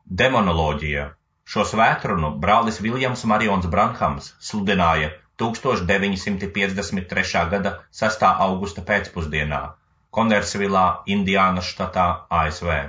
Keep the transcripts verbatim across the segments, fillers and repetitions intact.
Demonoloģija. Šo svētrunu brālis Viljams Marions Branhams sludināja tūkstoš deviņi simti piecdesmit trešā gada sestā augusta pēcpusdienā, Konversvilā, Indiānas štatā, A S V.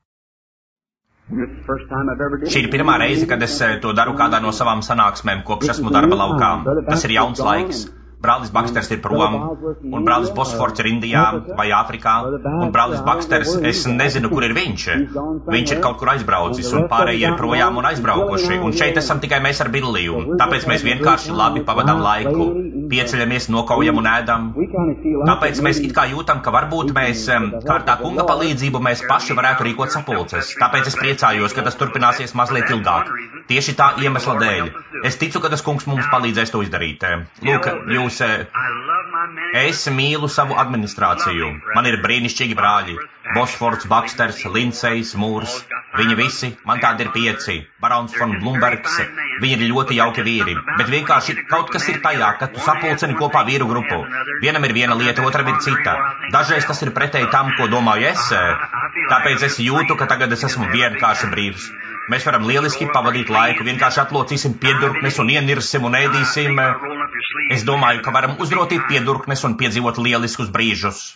Šī ir pirmā reize, kad es to daru kādā no savām sanāksmēm, kopš esmu darba laukā. Tas ir jauns laiks. Brālis Baksters ir prom, un brālis Bosforts ir Indijā vai Āfrikā, un brālis Baksters, es nezinu, kur ir viņš. Viņš ir kaut kur aizbraucis, un pārējie ir projām un aizbraukuši, un šeit esam tikai mēs ar Billiju, tāpēc mēs vienkārši labi pavadām laiku, pieceļamies, nokaujam un ēdam. Tāpēc mēs it kā jūtam, ka varbūt mēs, kā ar tā kunga palīdzību, mēs paši varētu rīkot sapulces. Tāpēc es priecājos, ka tas turpināsies mazliet ilgāk. Tieši tā iemesla dēļ. Es ticu, ka tas kungs mums palīdzēs to izdarīt. Lūk, jūs, es mīlu savu administrāciju. Man ir brīnišķīgi brāļi. Bosforts, Baksters, Lindsejs, Mūrs. Viņi visi, man tādi ir pieci. Barons von Blumbergs. Viņi ir ļoti jauki vīri. Bet vienkārši kaut kas ir tajā, ka tu sapulceni kopā vīru grupu. Vienam ir viena lieta, otram ir cita. Dažreiz tas ir pretēji tam, ko domāju es. Tāpēc es jūtu, ka tagad es esmu vienkārši brīvs. Mēs varam lieliski pavadīt laiku, vienkārši atlocīsim piedurknes un ienirsim un ēdīsim. Es domāju, ka varam uzrotīt piedurknes un piedzīvot lieliskus brīžus.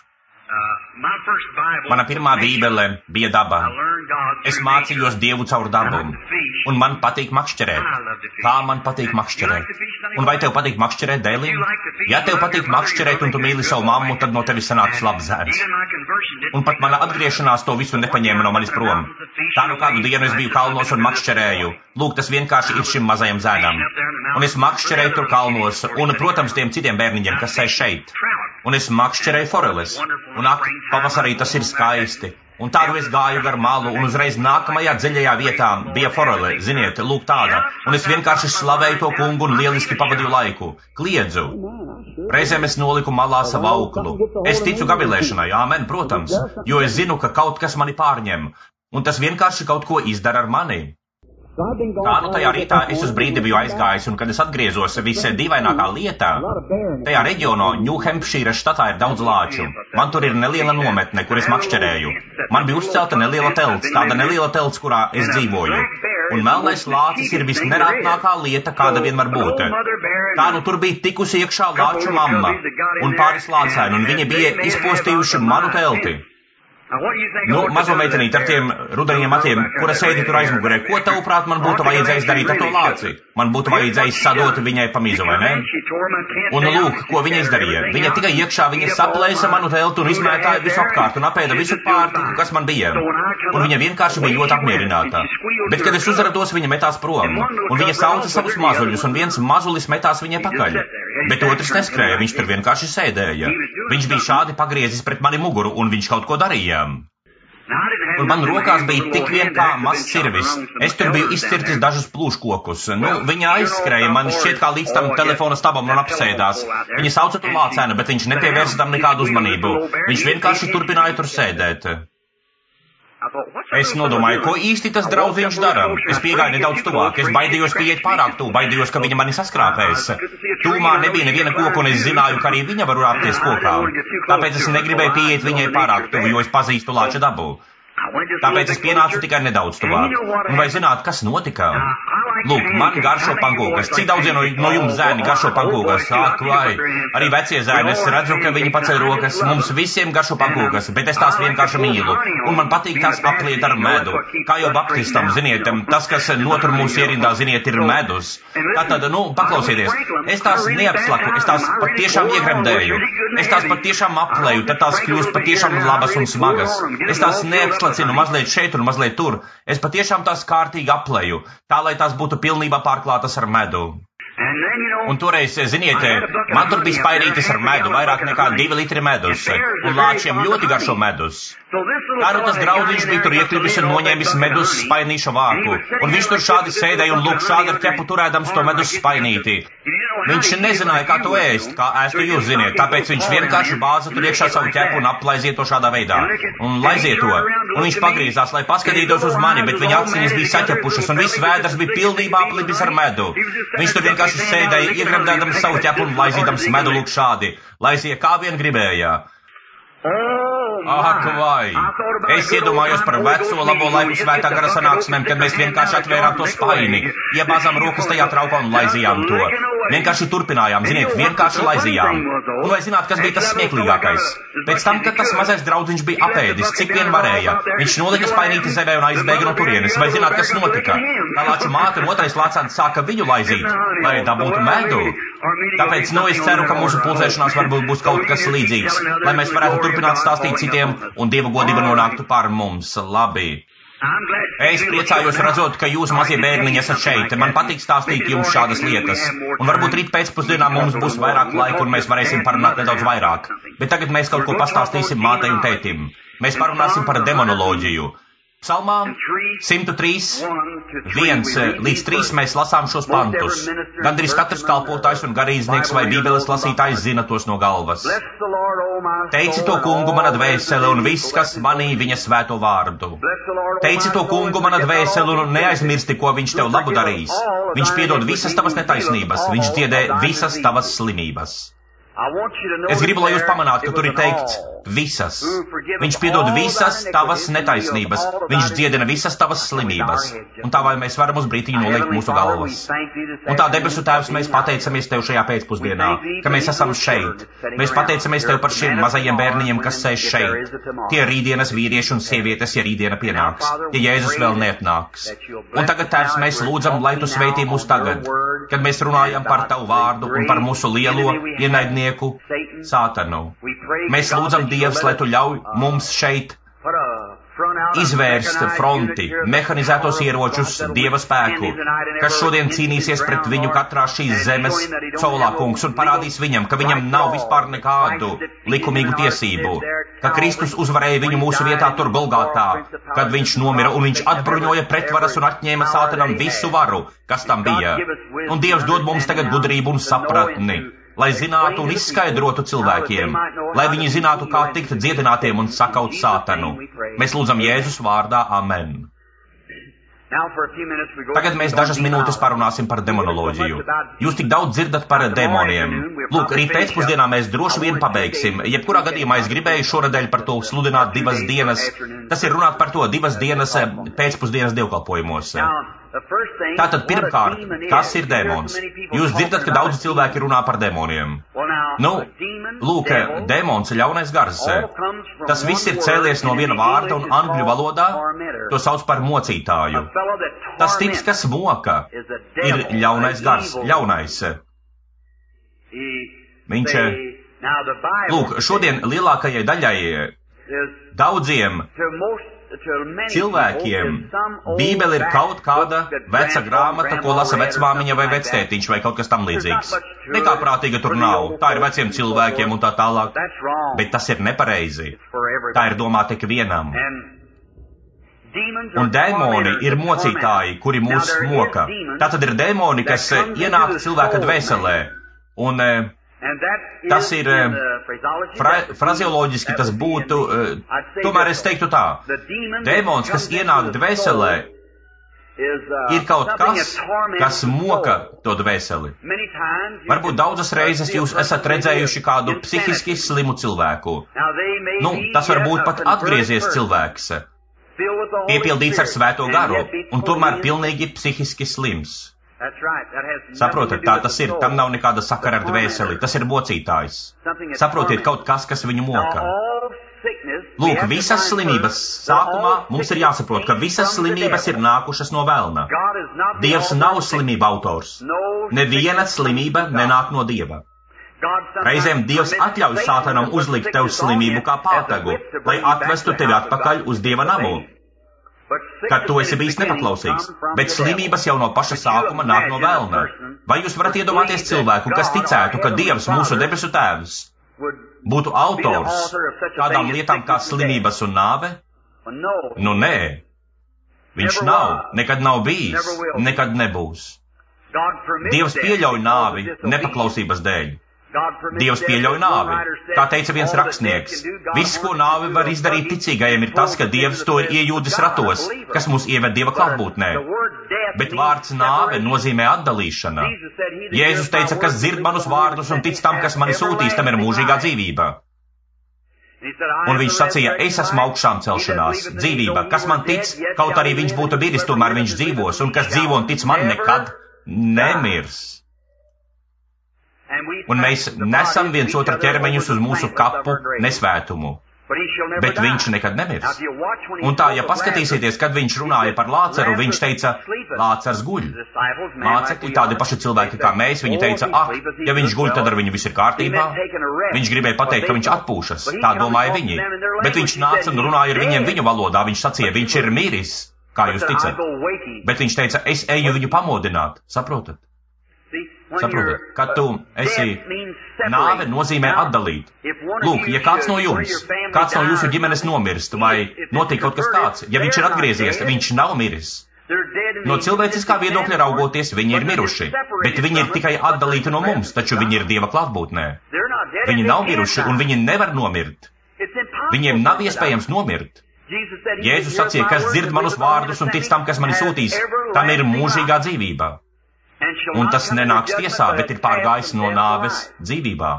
Mana pirmā bībele bija daba. Es mācījos Dievu caur dabu, un man patīk makšķerēt. Kā man patīk makšķerēt? Un vai tev patīk makšķerēt, Dēlī? Ja tev patīk makšķerēt un tu mīli savu mammu, tad no tevis sanāks labs zēns. Un pat mana atgriešanās to visu nepaņēma no manis prom. Tā nu kādu dienu es biju kalnos un makšķerēju. Lūk, tas vienkārši ir šim mazajam zēnam. Un es makšķerēju tur kalnos, un, protams, tiem citiem bērniņiem, kas sēž šeit. Un es makšķerēju foreles. Un ak, pavasarī tas ir skaisti. Un tādu es gāju gar malu, un uzreiz nākamajā dziļajā vietā bija forele, ziniet, lūk tāda. Un es vienkārši slavēju to kungu un lieliski pavadīju laiku. Kliedzu. Reizēm es noliku malā savu auklu. Es ticu gavilēšanai, āmen, protams, jo es zinu, ka kaut kas mani pārņem. Un tas vienkārši kaut ko izdara ar mani. Tā nu tajā rītā es uz brīdi biju aizgājis, un kad es atgriezos, visai dīvainākā lietā, tajā reģionā, Ņūhempšīras štatā ir daudz lāču. Man tur ir neliela nometne, kur es makšķerēju. Man bija uzcelta neliela telts, tāda neliela telts, kurā es dzīvoju. Un melnais lācis ir visnerātnākā lieta, kāda vien var būt. Tā nu tur bija tikusi iekšā lāču mamma un pāris lācēni, un viņi bija izpostījuši manu telti. Nu, mazo meitenīti ar tiem rudeniem matiem, kura sēdi tur aizmugurē, ko tavuprāt man būtu vajadzējis darīt ar to lāci? Man būtu vajadzējis sadot viņai pa mizu, vai ne? Un lūk, ko viņa izdarīja. Viņa tikai iekšā, viņa saplēsa manu teltu un izmētāja visu apkārt un apēda visu pārtiku, kas man bija. Un viņa vienkārši bija ļoti apmierināta. Bet, kad es uzrados, viņa metās prom. Un viņa sauca savus mazuļus, un viens mazulis metās viņai pakaļ. Bet otrs neskrēja, viņš tur vienkārši sēdēja. Viņš bija šādi pagriezis pret mani muguru, un viņš kaut ko darīja. Un man rokās bija tik vien kā mazs cirvis. Es tur biju izcirtis dažus plūškokus. Nu, viņa aizskrēja, man šķiet kā līdz tam telefona stabam un apsēdās. Viņa sauca to lācēnu, bet viņš nepievērsa tam nekādu uzmanību. Viņš vienkārši turpināja tur sēdēt. Es nodomāju, ko īsti tas draudziņš dara. Es piegāju nedaudz tuvāk, es baidījos pieiet pārāk tuvu, baidījos, ka viņa mani saskrāpēs. Tūmā nebija neviena koka, un es zināju, ka arī viņa var rāpties kokā. Tāpēc es negribēju pieiet viņai pārāk tuvu, jo es pazīstu lāča dabu. Tāpēc es pienācu tikai nedaudz tuvāk. Un vai zināt, kas notika? Lūk, man garšo pankūkas. Cik daudziem no, no jums zēni garšo pankūkas? Ak, vai? Arī vecie zēni, es redzu, ka viņi paceļ rokas. Mums visiem garšo pankūkas, bet es tās vienkārši mīlu. Un man patīk tās apliet ar medu. Kā jau baptistam, ziniet, tas, kas notur mūsu ierindā, ziniet, ir medus. Tātad, nu, paklausieties, es tās neapslaku, es tās patiešām iegremdēju. Es tās patiešām aplēju, tad tās kļūst patiešām labas un smagas. Es tās neapslacinu mazliet šeit un mazliet tur. Es patiešām tās kārtīgi aplēju, tā, lai tās būtu pilnībā pārklātas ar medu. Un toreiz, ziniet, man tur bija spainītis ar medu, vairāk nekā divi litri medus, un lāčiem ļoti garšo medus. Tā nu tas draudziņš bija tur iekļuvis un noņēmis medus spainīšu vāku, un viņš tur šādi sēdēja un lūk šādi ar ķepu turēdams to medus spainīti. Viņš nezināja, kā to ēst, kā ēstu jūs ziniet, tāpēc viņš vienkārši bāza tur iekšā savu ķepu un aplaiziet to šādā veidā. Un laiziet to. Un viņš pagriezās, lai paskatītos uz mani, bet viņa aciņas bija saķepušas un viss vēders bija pilnībā aplipis ar medu. Viņš tur vienkārši sēdēja, iegremdēdams savu ķepu un laizīdams medu lūk šādi. Laizie kā vien gribēja. Ak, vai! Es iedomājos par veco labo laiku svētā gara sanāksmēm, kad mēs vienkārši atvērām to spaini, iebāzām rokas tajā traukā un laizījām to. Vienkārši turpinājām, ziniet, vienkārši laizījām. Un vai zināt, kas bija tas smieklīgākais? Pēc tam, kad tas mazais draudziņš bija apēdis, cik vien varēja, viņš nolika spainīti zemē un aizbēga no turienes. Vai zināt, kas notika? Tā lāču māte un otrais lācāns sāka viņu laizīt, lai dabūtu medu. Tāpēc, nu, es ceru, ka mūsu pulcēšanās varbūt būs kaut kas līdzīgs, lai mēs varētu turpināt stāstīt citiem un Dieva godība nonāktu pār mums. Labi. Es priecājos redzot, ka jūs mazie bērniņi esat šeit. Man patīk stāstīt jums šādas lietas. Un varbūt rīt pēcpusdienā mums būs vairāk laika un mēs varēsim parunāt nedaudz vairāk. Bet tagad mēs kaut ko pastāstīsim mātei un tētim. Mēs parunāsim par demonoloģiju. Psalmā simt trīs, viens līdz trīs mēs lasām šos pantus. Gandrīz katrs kalpotājs un garīdznieks vai bībeles lasītājs zina tos no galvas. Teici to kungu mana dvēsele un viss, kas manī viņa svēto vārdu. Teici to kungu mana dvēsele un neaizmirsti, ko viņš tev labu darīs. Viņš piedod visas tavas netaisnības, viņš dziedē visas tavas slimības. Es gribu, lai jūs pamanātu, ka tur ir teikts visas. Viņš piedod visas tavas netaisnības. Viņš dziedina visas tavas slimības. Un tā vai mēs varam uz brītiņu nolikt mūsu galvas. Un tā debesu Tēvs, mēs pateicamies Tev šajā pēcpusdienā, ka mēs esam šeit. Mēs pateicamies Tev par šiem mazajiem bērniņiem, kas sēž šeit. Tie rītdienas vīrieši un sievietes, ja rītdiena pienāks, ja Jēzus vēl neatnāks. Un tagad, Tēvs, mēs lūdzam, lai Tu sveitī mūs tagad, kad mēs runājam par Tavu vārdu un par mūsu lielo ienaidnieku Sātanu. Mēs lūdzam Dievs, lai Tu ļauj mums šeit izvērst fronti, mehanizētos ieročus, Dieva spēku, kas šodien cīnīsies pret viņu katrā šīs zemes colā, kungs, un parādīs viņam, ka viņam nav vispār nekādu likumīgu tiesību, ka Kristus uzvarēja viņu mūsu vietā tur Golgātā, kad viņš nomira un viņš atbruņoja pretvaras un atņēma Sātanam visu varu, kas tam bija. Un Dievs dod mums tagad gudrību un sapratni, lai zinātu un izskaidrotu cilvēkiem, lai viņi zinātu, kā tikt dziedinātiem un sakaut Sātanu. Mēs lūdzam Jēzus vārdā. Amen. Tagad mēs dažas minūtes parunāsim par demonoloģiju. Jūs tik daudz dzirdat par demoniem. Lūk, rīt pēcpusdienā mēs droši vien pabeigsim. Jebkurā gadījumā es gribēju šonadēļ par to sludināt divas dienas. Tas ir runāt par to divas dienas pēcpusdienas dievkalpojumos. Tātad pirmkārt, kas ir demons? Jūs dzirdat, ka daudzi cilvēki runā par demoniem. Nu, lūk, demons, ļaunais gars. Tas viss ir cēlies no viena vārda un angļu valodā to sauc par mocītāju. Tas tips, kas moka, ir ļaunais gars, ļaunais. Viņš, lūk, šodien lielākajai daļai daudziem cilvēkiem Bībele ir kaut kāda veca grāmata, ko lasa vecmāmiņa vai vectētiņš vai kaut kas tam līdzīgs. Nekā prātīga tur nav. Tā ir veciem cilvēkiem un tā tālāk. Bet tas ir nepareizi. Tā ir domāta ikvienam. Un dēmoni ir mocītāji, kuri mūs moka. Tātad ir dēmoni, kas ienāk cilvēka dvēselē. Un tas ir, fra, frazeoloģiski tas būtu, tomēr es teiktu tā, dēmons, kas ienāk dvēselē, ir kaut kas, kas moka to dvēseli. Varbūt daudzas reizes jūs esat redzējuši kādu psihiski slimu cilvēku. Nu, tas var būt pat atgriezies cilvēks, piepildīts ar svēto garu, un tomēr pilnīgi psihiski slims. Saprotat, tā tas ir, tam nav nekāda sakara ar dvēseli, tas ir mocītājs. Saprotiet, kaut kas, kas viņu moka. Lūk, visas slimības sākumā mums ir jāsaprot, ka visas slimības ir nākušas no velna. Dievs nav slimība autors. Neviena slimība nenāk no Dieva. Reizēm Dievs atļauj Sātanam uzlikt tev slimību kā pātagu, lai atvestu tevi atpakaļ uz Dieva namu, kad tu esi bijis nepaklausīgs, bet slimības jau no paša sākuma nāk no velna. Vai jūs varat iedomāties cilvēku, kas ticētu, ka Dievs, mūsu debesu Tēvs, būtu autors tādām lietām kā slimības un nāve? Nu, nē. Viņš nav, nekad nav bijis, nekad nebūs. Dievs pieļauj nāvi nepaklausības dēļ. Dievs pieļauj nāvi. Kā teica viens rakstnieks, viss, ko nāvi var izdarīt ticīgajiem, ir tas, ka Dievs to ir iejūdis ratos, kas mūs ieved Dieva klātbūtnē. Bet vārds nāve nozīmē atdalīšana. Jēzus teica, kas dzird manus vārdus un tic tam, kas mani sūtīs, tam ir mūžīgā dzīvība. Un viņš sacīja, es esmu augšām celšanās, dzīvība, kas man tic, kaut arī viņš būtu miris, tomēr viņš dzīvos, un kas dzīvo un tic man nekad nemirs. Un mēs nesam viens otru ķermeņus uz mūsu kapu nesvētumu, bet viņš nekad nemirs. Un tā, ja paskatīsieties, kad viņš runāja par Lācaru, viņš teica, Lācars guļ. Mācekļi, tādi paši cilvēki kā mēs, viņi teica, ak, ja viņš guļ, tad ar viņu viss ir kārtībā. Viņš gribēja pateikt, ka viņš atpūšas, tā domāja viņi. Bet viņš nāca un runāja ar viņiem viņu valodā, viņš sacīja, viņš ir miris, kā jūs ticat. Bet viņš teica, es eju viņu pamodināt, saprotat? Saprotat, kad tu esi nāve nozīmē atdalīt. Lūk, ja kāds no jums, kāds no jūsu ģimenes nomirst, vai notiek kaut kas tāds, ja viņš ir atgriezies, viņš nav miris. No cilvēciskā viedokļa raugoties, viņi ir miruši, bet viņi ir tikai atdalīti no mums, taču viņi ir Dieva klātbūtnē. Viņi nav miruši un viņi nevar nomirt. Viņiem nav iespējams nomirt. Jēzus sacīja, kas dzird manus vārdus un tic tam, kas mani sūtīs, tam ir mūžīgā dzīvība. Un tas nenāks tiesā, bet ir pārgājis no nāves dzīvībā.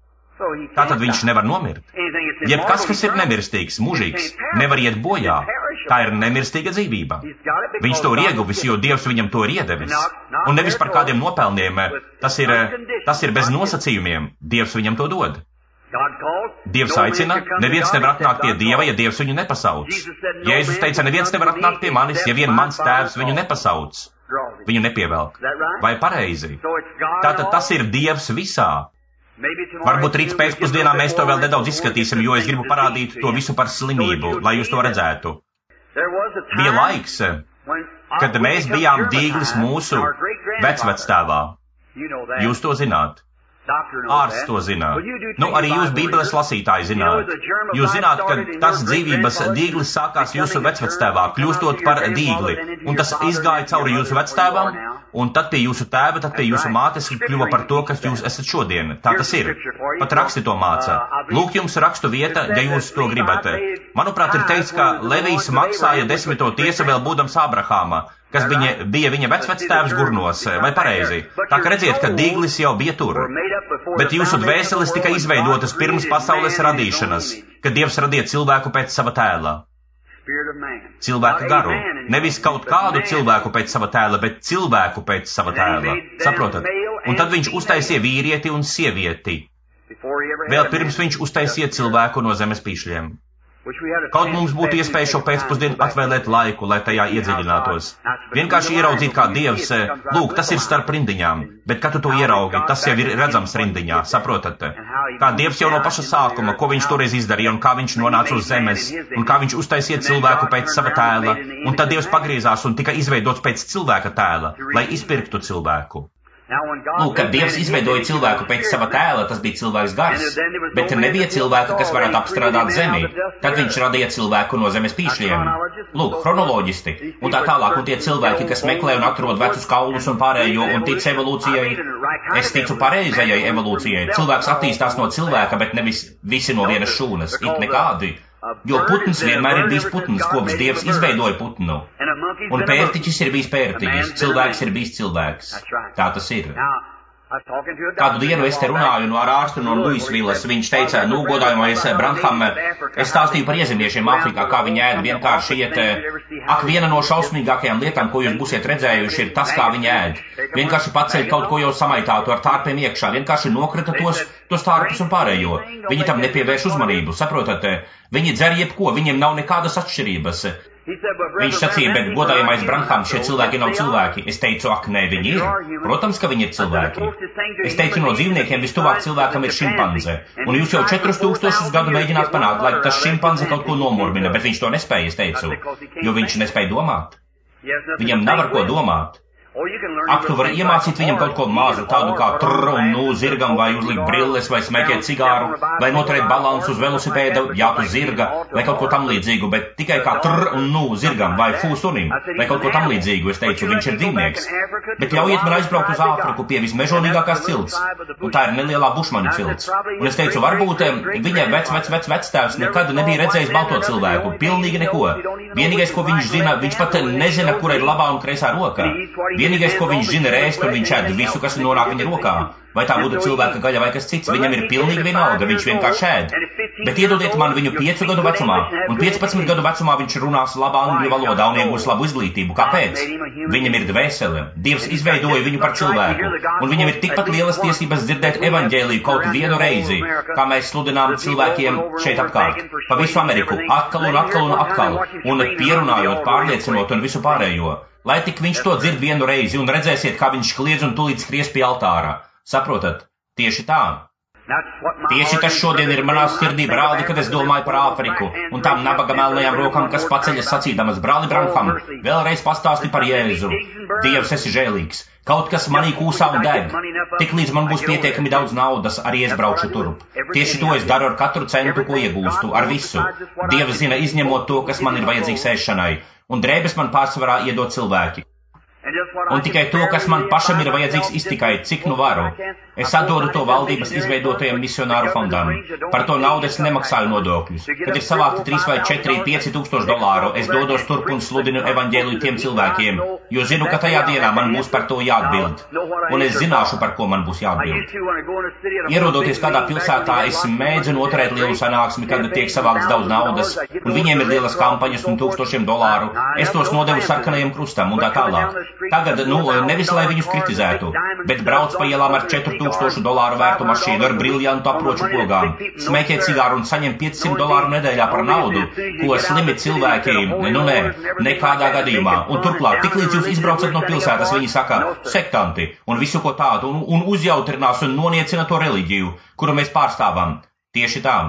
Tātad viņš nevar nomirt. Jebkas, kas ir nemirstīgs, mūžīgs, nevar iet bojā. Tā ir nemirstīga dzīvība. Viņš to ir ieguvis, jo Dievs viņam to ir iedevis. Un nevis par kādiem nopelniem, tas ir, tas ir bez nosacījumiem. Dievs viņam to dod. Dievs aicina, neviens nevar atnākt pie Dieva, ja Dievs viņu nepasauc. Jēzus teica, neviens nevar atnākt pie manis, ja vien mans tēvs viņu nepasauc. Viņu nepievelk. Vai pareizi? Tātad tas ir Dievs visā. Varbūt rīt pēcpusdienā mēs to vēl nedaudz izskatīsim, jo es gribu parādīt to visu par slimību, lai jūs to redzētu. Bija laiks, kad mēs bijām dīglis mūsu vecvectēvā. Jūs to zināt. Ārsts to zina. Nu, arī jūs Bībeles lasītāji zināt. Jūs zināt, ka tas dzīvības dīglis sākās jūsu vecvectēvā, kļūstot par dīgli, un tas izgāja cauri jūsu vectēvam, un tad pie jūsu tēva, tad pie jūsu mātes kļuva par to, kas jūs esat šodien. Tā tas ir. Pat raksti to māca. Lūk jums rakstu vieta, ja jūs to gribat. Manuprāt, ir teikts, ka Levijs maksāja desmito tiesu vēl būdams Ābrahāma, kas viņa, bija viņa vecvectēvs Gurnos, vai pareizi. Tā ka redziet, ka dīglis jau bija tur. Bet jūsu dvēseles tika izveidotas pirms pasaules radīšanas, kad Dievs radīja cilvēku pēc sava tēla. Cilvēku garu. Nevis kaut kādu cilvēku pēc sava tēla, bet cilvēku pēc sava tēla. Saprotat? Un tad viņš uztaisīja vīrieti un sievieti. Vēl pirms viņš uztaisīja cilvēku no zemes pīšļiem. Kaut mums būtu iespēja šo pēcpusdienu atvēlēt laiku, lai tajā iedziļinātos. Vienkārši ieraudzīt, kā Dievs, lūk, tas ir starp rindiņām, bet kad tu to ieraugi, tas jau ir redzams rindiņā, saprotat? Kā Dievs jau no paša sākuma, ko viņš toreiz izdarīja un kā viņš nonāca uz zemes, un kā viņš uztaisīja cilvēku pēc sava tēla, un tad Dievs pagriezās un tika izveidots pēc cilvēka tēla, lai izpirktu cilvēku. Lūk, kad Dievs izveidoja cilvēku pēc sava tēla, tas bija cilvēks gars, bet nebija cilvēka, kas varētu apstrādāt zemi. Tad viņš radīja cilvēku no zemes pīšļiem. Lūk, chronoloģisti, un tā tālāk, un tie cilvēki, kas meklē un atrod vecus kaulus un pārējo un tic evolūcijai. Es ticu pareizajai evolūcijai. Cilvēks attīstās no cilvēka, bet nevis visi no vienas šūnas, it nekādi. Jo putns vienmēr ir bijis putns, kopš Dievs izveidoja putnu. Un pērtiķis ir bijis pērtiķis, cilvēks ir bijis cilvēks. Tā tas ir. Kādu dienu es te runāju no ar ārstu no Luisvilas, viņš teica, nu, godājumais Branham, es stāstīju par iezemiešiem Āfrikā, kā viņi ēd, vienkārši iet, ak, viena no šausmīgākajām lietām, ko jūs būsiet redzējuši, ir tas, kā viņi ēd. Vienkārši paceļ kaut ko jau samaitātu ar tārpiem iekšā, vienkārši nokrita tos, tos tārpus un pārējo. Viņi tam nepievērš uzmanību, saprotat? Viņi dzer jebko, viņiem nav nekādas atšķirības. Viņš sacīja, bet godājamais Branham, šie cilvēki nav cilvēki. Es teicu, ak, nē, viņi ir. Protams, ka viņi ir cilvēki. Es teicu, no dzīvniekiem vistuvāk cilvēkam ir šimpanze. Un jūs jau četrus tūkstošus gadu mēģināt panākt, lai tas šimpanze kaut ko nomurmina, bet viņš to nespēja, es teicu, jo viņš nespēja domāt. Viņam nav ar ko domāt. Ak, tu vari iemācīt viņam kaut ko mazu, tādu kā trr un nu zirgam, vai uzlikt brilles, vai smēķēt cigāru, vai noturēt balansu uz velosipēda, jātu zirga, vai kaut ko tam līdzīgu, bet tikai kā trr un nu zirgam, vai fū sunim, vai kaut ko tam līdzīgu, es teicu, viņš ir dzīvnieks. Bet ļaujiet man aizbraukt uz Āfriku pie vismežonīgākās cilts, un tā ir nelielā bušmaņu cilts. Un es teicu, varbūt viņa vec, vec, vec, vectēvs nekad nebija redzējis balto cilvēku, pilnīgi neko. Vienīgais, ko viņš zina, viņš pat nezina, kura ir labā un kreisā roka. Vienīgais, ko viņš zina, ir ēst, un viņš ēd visu, kas nonāk viņa rokā. Vai tā būtu cilvēka gaļa vai kas cits, viņam ir pilnīgi vienalga, viņš vienkārši ēd. Bet iedodiet man viņu piecu gadu vecumā, un piecpadsmit gadu vecumā viņš runās labā angļu valodā un iegūs labu izglītību. Kāpēc? Viņam ir dvēsele. Dievs izveidoja viņu par cilvēku, un viņam ir tikpat lielas tiesības dzirdēt evaņģēliju kaut vienu reizi, kā mēs sludinām cilvēkiem šeit apkārt, pa visu Ameriku, atkal un atkal un atkal, un pierunājot, pārliecinot un visu pārējo. Lai tik viņš to dzird vienu reizi, un redzēsiet, kā viņš kliedz un tūlīt skries pie altāra. Saprotat? Tieši tā. Tieši tas šodien ir manā sirdī, brāli, kad es domāju par Āfriku un tām nabaga melnajām rokām, kas paceļas sacīdamas, brāli Branham, vēlreiz pastāsti par Jēzu. Dievs, esi žēlīgs. Kaut kas manī kūsā un deg. Tik līdz man būs pietiekami daudz naudas, arī es braukšu turp. Tieši to es daru ar katru centu, ko iegūstu, ar visu. Dievs zina, izņemot to, kas man ir vajadzīgs ēšanai, un drēbes man pārsvarā iedod cilvēki. Un tikai to, kas man pašam ir vajadzīgs iztikai, cik nu varu. Es atdodu to valdības izveidotajam misionāru fondam. Par to naudu es nemaksāju nodokļus. Kad ir savākti trīs vai četri, pieci tūkstoši dolāru, es dodos turp un sludinu evaņģēliju tiem cilvēkiem, jo zinu, ka tajā dienā man būs par to jāatbild. Un es zināšu, par ko man būs jāatbild. Ierodoties kādā pilsētā, es mēdzu noturēt lielu sanāksmi, kad tiek savākts daudz naudas, un viņiem ir lielas kampaņas un tūkstošiem dolāru. Es tos nodevu sarkanajam krustam un tā tālāk. Tagad, nu, nevis lai viņus kritizētu, bet brauc pa ielām ar četru tūkstošu dolāru vērtu mašīnu ar briljantu aproču pogām, smēķē cigāru un saņem piecsimt dolāru nedēļā par naudu, ko slimi cilvēki, nu nē, nekādā gadījumā. Un turklāt, tik līdz jūs izbraucat no pilsētas, viņi saka, sektanti, un visu ko tādu, un, un uzjautrinās un noniecina to reliģiju, kuru mēs pārstāvam. Tieši tā.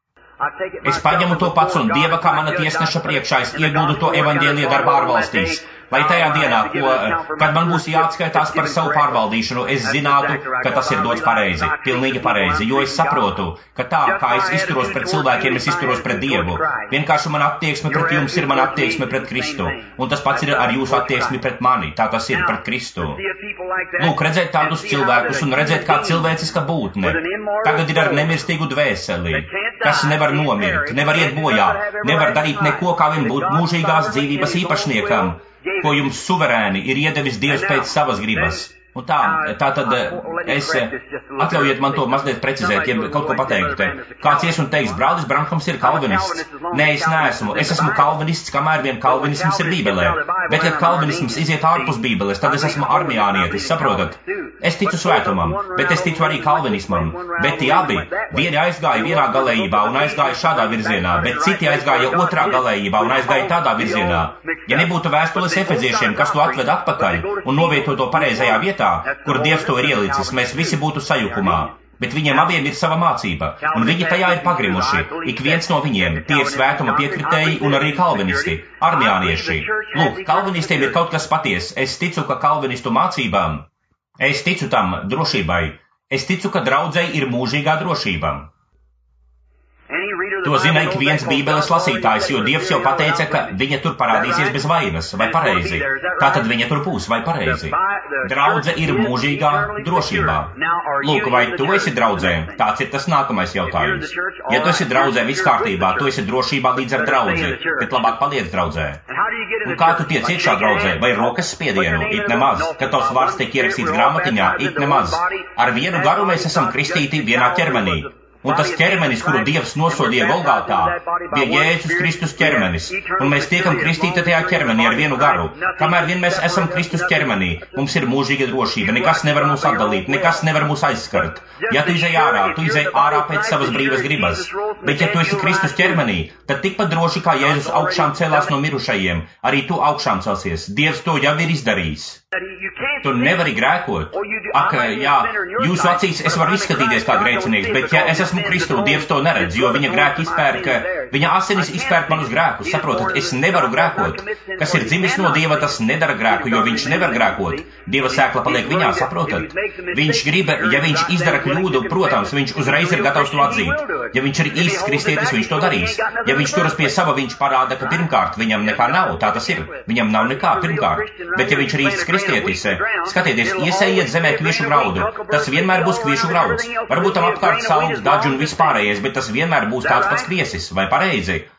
Es paņemu to pats un Dieva kā mana tiesneša priekšā es iegūdu to evaņģēlija darba ārvalstīs. Lai tajā dienā, ko, kad man būs jāatskaitās par savu pārvaldīšanu, es zinātu, ka tas ir dots pareizi, pilnīgi pareizi, jo es saprotu, ka tā, kā es izturos pret cilvēkiem, es izturos pret Dievu. Vienkārši man attieksme pret jums ir man attieksme pret Kristu, un tas pats ir ar jūsu attieksmi pret mani, tā tas ir pret Kristu. Lūk, redzēt tādus cilvēkus un redzēt kā cilvēciska būtne. Tagad ir ar nemirstīgu dvēseli, kas nevar nomirt, nevar iet bojā, nevar darīt neko, kā vien būt mūžīgās dzīvības īpašniekam, ko jums suverēni ir iedevis Dievs pēc savas gribas. Un tā, tā tad es, atļaujiet man to mazliet precizēt, ja kaut ko pateikt. Kāds ies un teiks, brālis Branhams ir kalvinists. Nē, es neesmu. Es esmu kalvinists, kamēr vien kalvinisms ir Bībelē. Bet, ja kalvinisms iziet ārpus Bībeles, tad es esmu armijānietis, saprotat? Es ticu svētumam, bet es ticu arī kalvinismam. Bet tie abi, vieni aizgāja vienā galējībā un aizgāja šādā virzienā, bet citi aizgāja otrā galējībā un aizgāja tādā virzienā. Ja nebūtu vēstules efeziešiem, kas to atved atpakaļ un novieto to pareizajā vietā, kur Dievs to ir ielicis, mēs visi būtu sajukumā. Bet viņiem abiem ir sava mācība, un viņi tajā ir pagrimuši. Ik viens no viņiem, tie ir svētuma piekritēji un arī kalvinisti, armijānieši. Lūk, kalvinistiem ir kaut kas paties. Es ticu, ka kalvinistu mācībām, es ticu tam drošībai. Es ticu, ka draudzei ir mūžīgā drošība. To zina ik viens Bībeles lasītājs, jo Dievs jau pateica, ka viņa tur parādīsies bez vainas, vai pareizi. Tātad viņa tur būs, vai pareizi. Draudze ir mūžīgā drošībā. Lūk, vai tu esi draudzē? Tāds ir tas nākamais jautājums. Ja tu esi draudzē viss kārtībā, tu esi drošībā līdz ar draudzi, bet labāk paliec draudzē. Un kā tu tiec iekšā draudzē? Vai rokas spiedienu? It nemaz. Kad tavs vārds tiek ierakstīts grāmatiņā? It nemaz. Ar vienu garu mēs esam kristīti vienā ķermenī. Un tas ķermenis, kuru Dievs nosodīja Golgātā, bija Jēzus Kristus ķermenis, un mēs tiekam kristīti tajā ķermenī ar vienu garu. Kamēr vien mēs esam Kristus ķermenī, mums ir mūžīga drošība, nekas nevar mūs atdalīt, nekas nevar mūs aizskart. Ja tu izej ārā, tu izej ārā pēc savas brīvas gribas, bet ja tu esi Kristus ķermenī, tad tikpat droši kā Jēzus augšām cēlās no mirušajiem, arī tu augšām celsies. Dievs to jau ir izdarījis. Tu nevari grēkot. Ak, jā, jūsu acīs es varu izskatīties kā grēcinieks, bet ja es esmu Kristu, Dievs to neredz, jo viņa grēki izpērk, viņa asinis izpērk manus grēkus. Saprotat, es nevaru grēkot. Kas ir dzimis no Dieva, tas nedara grēku, jo viņš nevar grēkot. Dieva sēkla paliek viņā, saprotat? Viņš grib, ja viņš izdara kļūdu, protams, viņš uzreiz ir gatavs to atzīt. Ja viņš ir īsts kristietis, viņš to darīs. Ja viņš turas pie sava, viņš parāda, ka pirmkārt viņam nekā nav, tā tas ir. Viņam nav nekā pirmkārt. Bet ja viņš ir īsts kristietis, skatieties, iesējiet zemē kviešu graudu. Tas vienmēr būs kviešu grauds. Varbūt tam apkārt saugs, daži un vispārējais, bet tas vienmēr būs tāds pats kviesis, vai pareizi?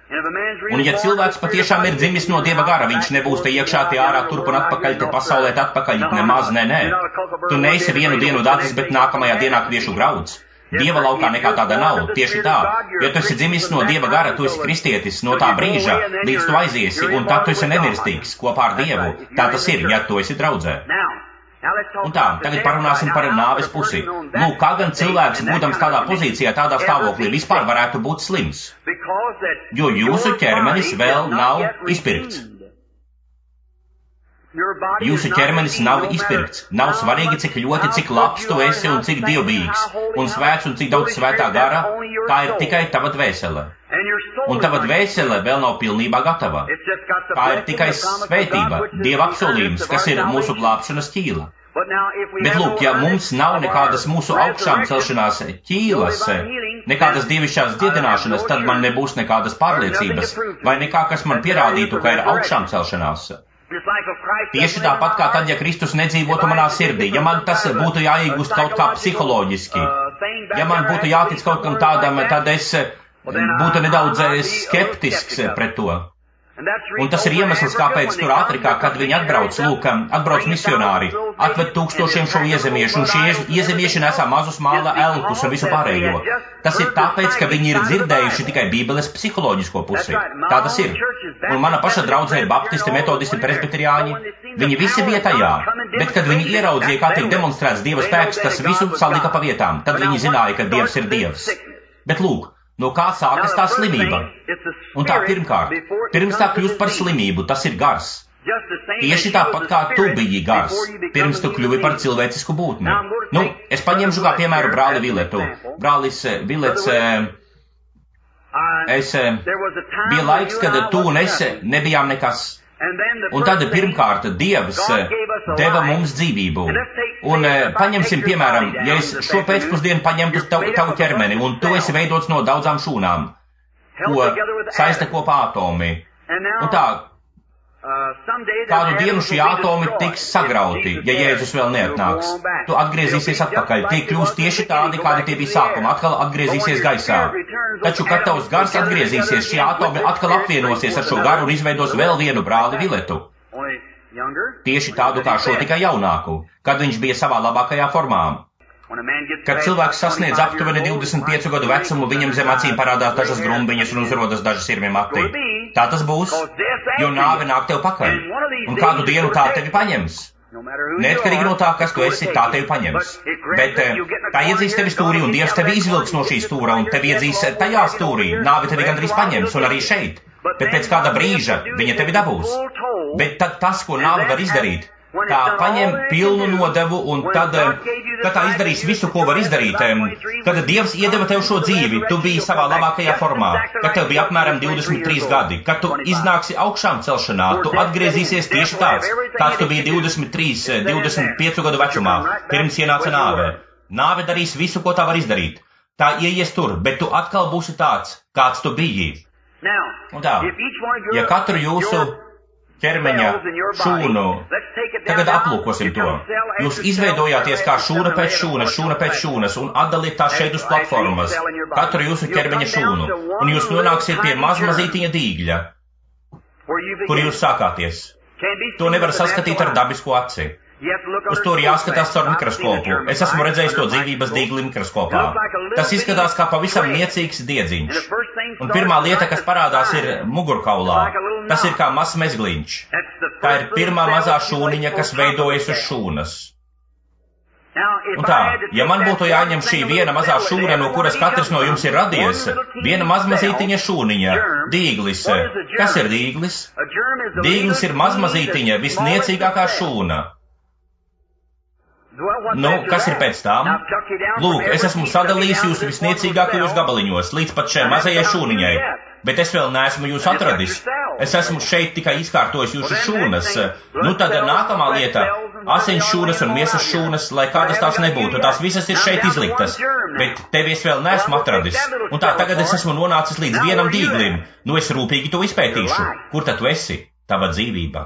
Un ja cilvēks patiešām ir dzimis no Dieva gara, viņš nebūs te iekšā, te ārā, turp un atpakaļ, te pasaulē, te atpakaļ, nemaz, nē, nē. Tu neesi vienu dienu dadzis, bet nākamajā dienā kviešu grauds. Dieva laukā nekā tāda nav, tieši tā. Ja tu esi dzimis no Dieva gara, tu esi kristietis no tā brīža, līdz tu aiziesi, un tad tu esi nemirstīgs kopā ar Dievu. Tā tas ir, ja tu esi draudzē. Un tā, tagad parunāsim par nāves pusi. Lūk, kā gan cilvēks, būdams tādā pozīcijā, tādā stāvoklī, vispār varētu būt slims? Jo jūsu ķermenis vēl nav izpirkts. Jūsu ķermenis nav izpirkts. Nav svarīgi, cik ļoti, cik labs tu esi un cik dievbijīgs, un svēts un cik daudz svētā gara, tā ir tikai tava dvēsele. Un tava dvēsele vēl nav pilnībā gatava. Tā ir tikai svētība, Dieva apsolījums, kas ir mūsu glābšanas ķīla. Bet lūk, ja mums nav nekādas mūsu augšām celšanās ķīlas, nekādas dievišķās dziedināšanas, tad man nebūs nekādas pārliecības, vai nekā, kas man pierādītu, ka ir augšām celšanās. Tieši tāpat kā tad, ja Kristus nedzīvotu manā sirdī, ja man tas būtu jāiegūst kaut kā psiholoģiski, ja man būtu jātic kaut kam tādam, tad es būtu nedaudz skeptisks pret to. Un tas ir iemesls, kāpēc tur Āfrikā, kad viņi atbrauc, lūk, atbrauc misionāri, atved tūkstošiem šo iezemiešu, un šie iezemieši nesā mazus māla elkus un visu pārējo. Tas ir tāpēc, ka viņi ir dzirdējuši tikai Bībeles psiholoģisko pusi. Tā tas ir. Un mana paša draudzē ir baptisti, metodisti, presbiteriāņi. Viņi visi bija tajā, bet kad viņi ieraudzīja, kā tiek demonstrēts Dieva spēks, tas visu salika pa vietām. Tad viņi zināja, ka Dievs ir Dievs. Bet lūk, no kā sākas tā slimība? Un tā pirmkārt, pirms tā kļūst par slimību, tas ir gars. Tieši tāpat kā tu biji gars, pirms tu kļuvi par cilvēcisku būtni. Nu, es paņemšu kā piemēru brāli Viletu. Brālis Vilets, es, bija laiks, kad tu un es nebijām nekas. Un tad pirmkārt Dievs deva mums dzīvību. Un paņemsim, piemēram, ja es šo pēcpusdienu paņemtu tavu, tavu ķermeni, un tu esi veidots no daudzām šūnām, ko saista kopā atomi. Un tā, kādu dienu šie atomi tiks sagrauti, ja Jēzus vēl neatnāks. Tu atgriezīsies atpakaļ, tie kļūs tieši tādi, kādi tie bija sākumā, atkal atgriezīsies gaisā. Taču, kad tavs gars atgriezīsies, šie atomi atkal apvienosies ar šo garu un izveidos vēl vienu brāli Viletu. Tieši tādu kā šo, tikai jaunāku, kad viņš bija savā labākajā formā. Kad cilvēks sasniedz aptuveni divdesmit piecu gadu vecumu, viņam zem acīm parādās dažas grumbiņas un uzrodas daži sirmi mati. Tā tas būs, jo nāve nāk tev pakaļ, un kādu dienu tā tevi paņems. Neatkarīgi no tā, kas tu esi, tā tevi paņems. Bet tā iedzīs tevi stūrī, un Dievs tevi izvilks no šī stūra, un tevi iedzīs tajā stūrī. Nāve tevi gandrīz paņems, un arī šeit. Bet pēc kāda brīža viņa tevi dabūs. Bet tad tas, ko nāve var izdarīt, tā paņem pilnu nodevu, un tad, kad tā izdarīs visu, ko var izdarīt, kad Dievs iedeva tev šo dzīvi, tu biji savā labākajā formā, kad tev bija apmēram divdesmit trīs gadi, kad tu iznāksi augšām celšanā, tu atgriezīsies tieši tāds, kāds tu biji divdesmit trīs, divdesmit piecu gadu vecumā, pirms ienāca nāve. Nāve darīs visu, ko tā var izdarīt. Tā ieies tur, bet tu atkal būsi tāds, kāds tu biji. Un tā, ja katru jūsu ķermeņa šūnu, tagad aplūkosim to. Jūs izveidojāties kā šūna pēc šūnas, šūna pēc šūnas, un atdaliet tās šeit uz platformas, katru jūsu ķermeņa šūnu, un jūs nonāksiet pie mazmazītiņa dīgļa, kur jūs sākāties. To nevar saskatīt ar dabisko aci. Uz to ir jāskatās caur mikroskopu. Es esmu redzējis to dzīvības dīgli mikroskopā. Tas izskatās kā pavisam niecīgs diedziņš. Un pirmā lieta, kas parādās, ir mugurkaulā. Tas ir kā mazs mezgliņš. Tā ir pirmā mazā šūniņa, kas veidojas uz šūnas. Un tā, ja man būtu jāņem šī viena mazā šūna, no kuras katrs no jums ir radies, viena mazmazītiņa šūniņa, dīglis. Kas ir dīglis? Dīglis ir mazmazītiņa, visniecīgākā šūna. Nu, kas ir pēc tām? Lūk, es esmu sadalījis jūs visniecīgākajos gabaliņos, līdz pat šai mazajai šūniņai, bet es vēl neesmu jūs atradis. Es esmu šeit tikai izkārtojis jūsu šūnas. Nu, tad nākamā lieta - asiņš šūnas un miesas šūnas, lai kādas tās nebūtu, tās visas ir šeit izliktas, bet tevi es vēl neesmu atradis. Un tā, tagad es esmu nonācis līdz vienam dīglim. Nu, es rūpīgi to izpētīšu. Kur tad tu esi? Tava dzīvība.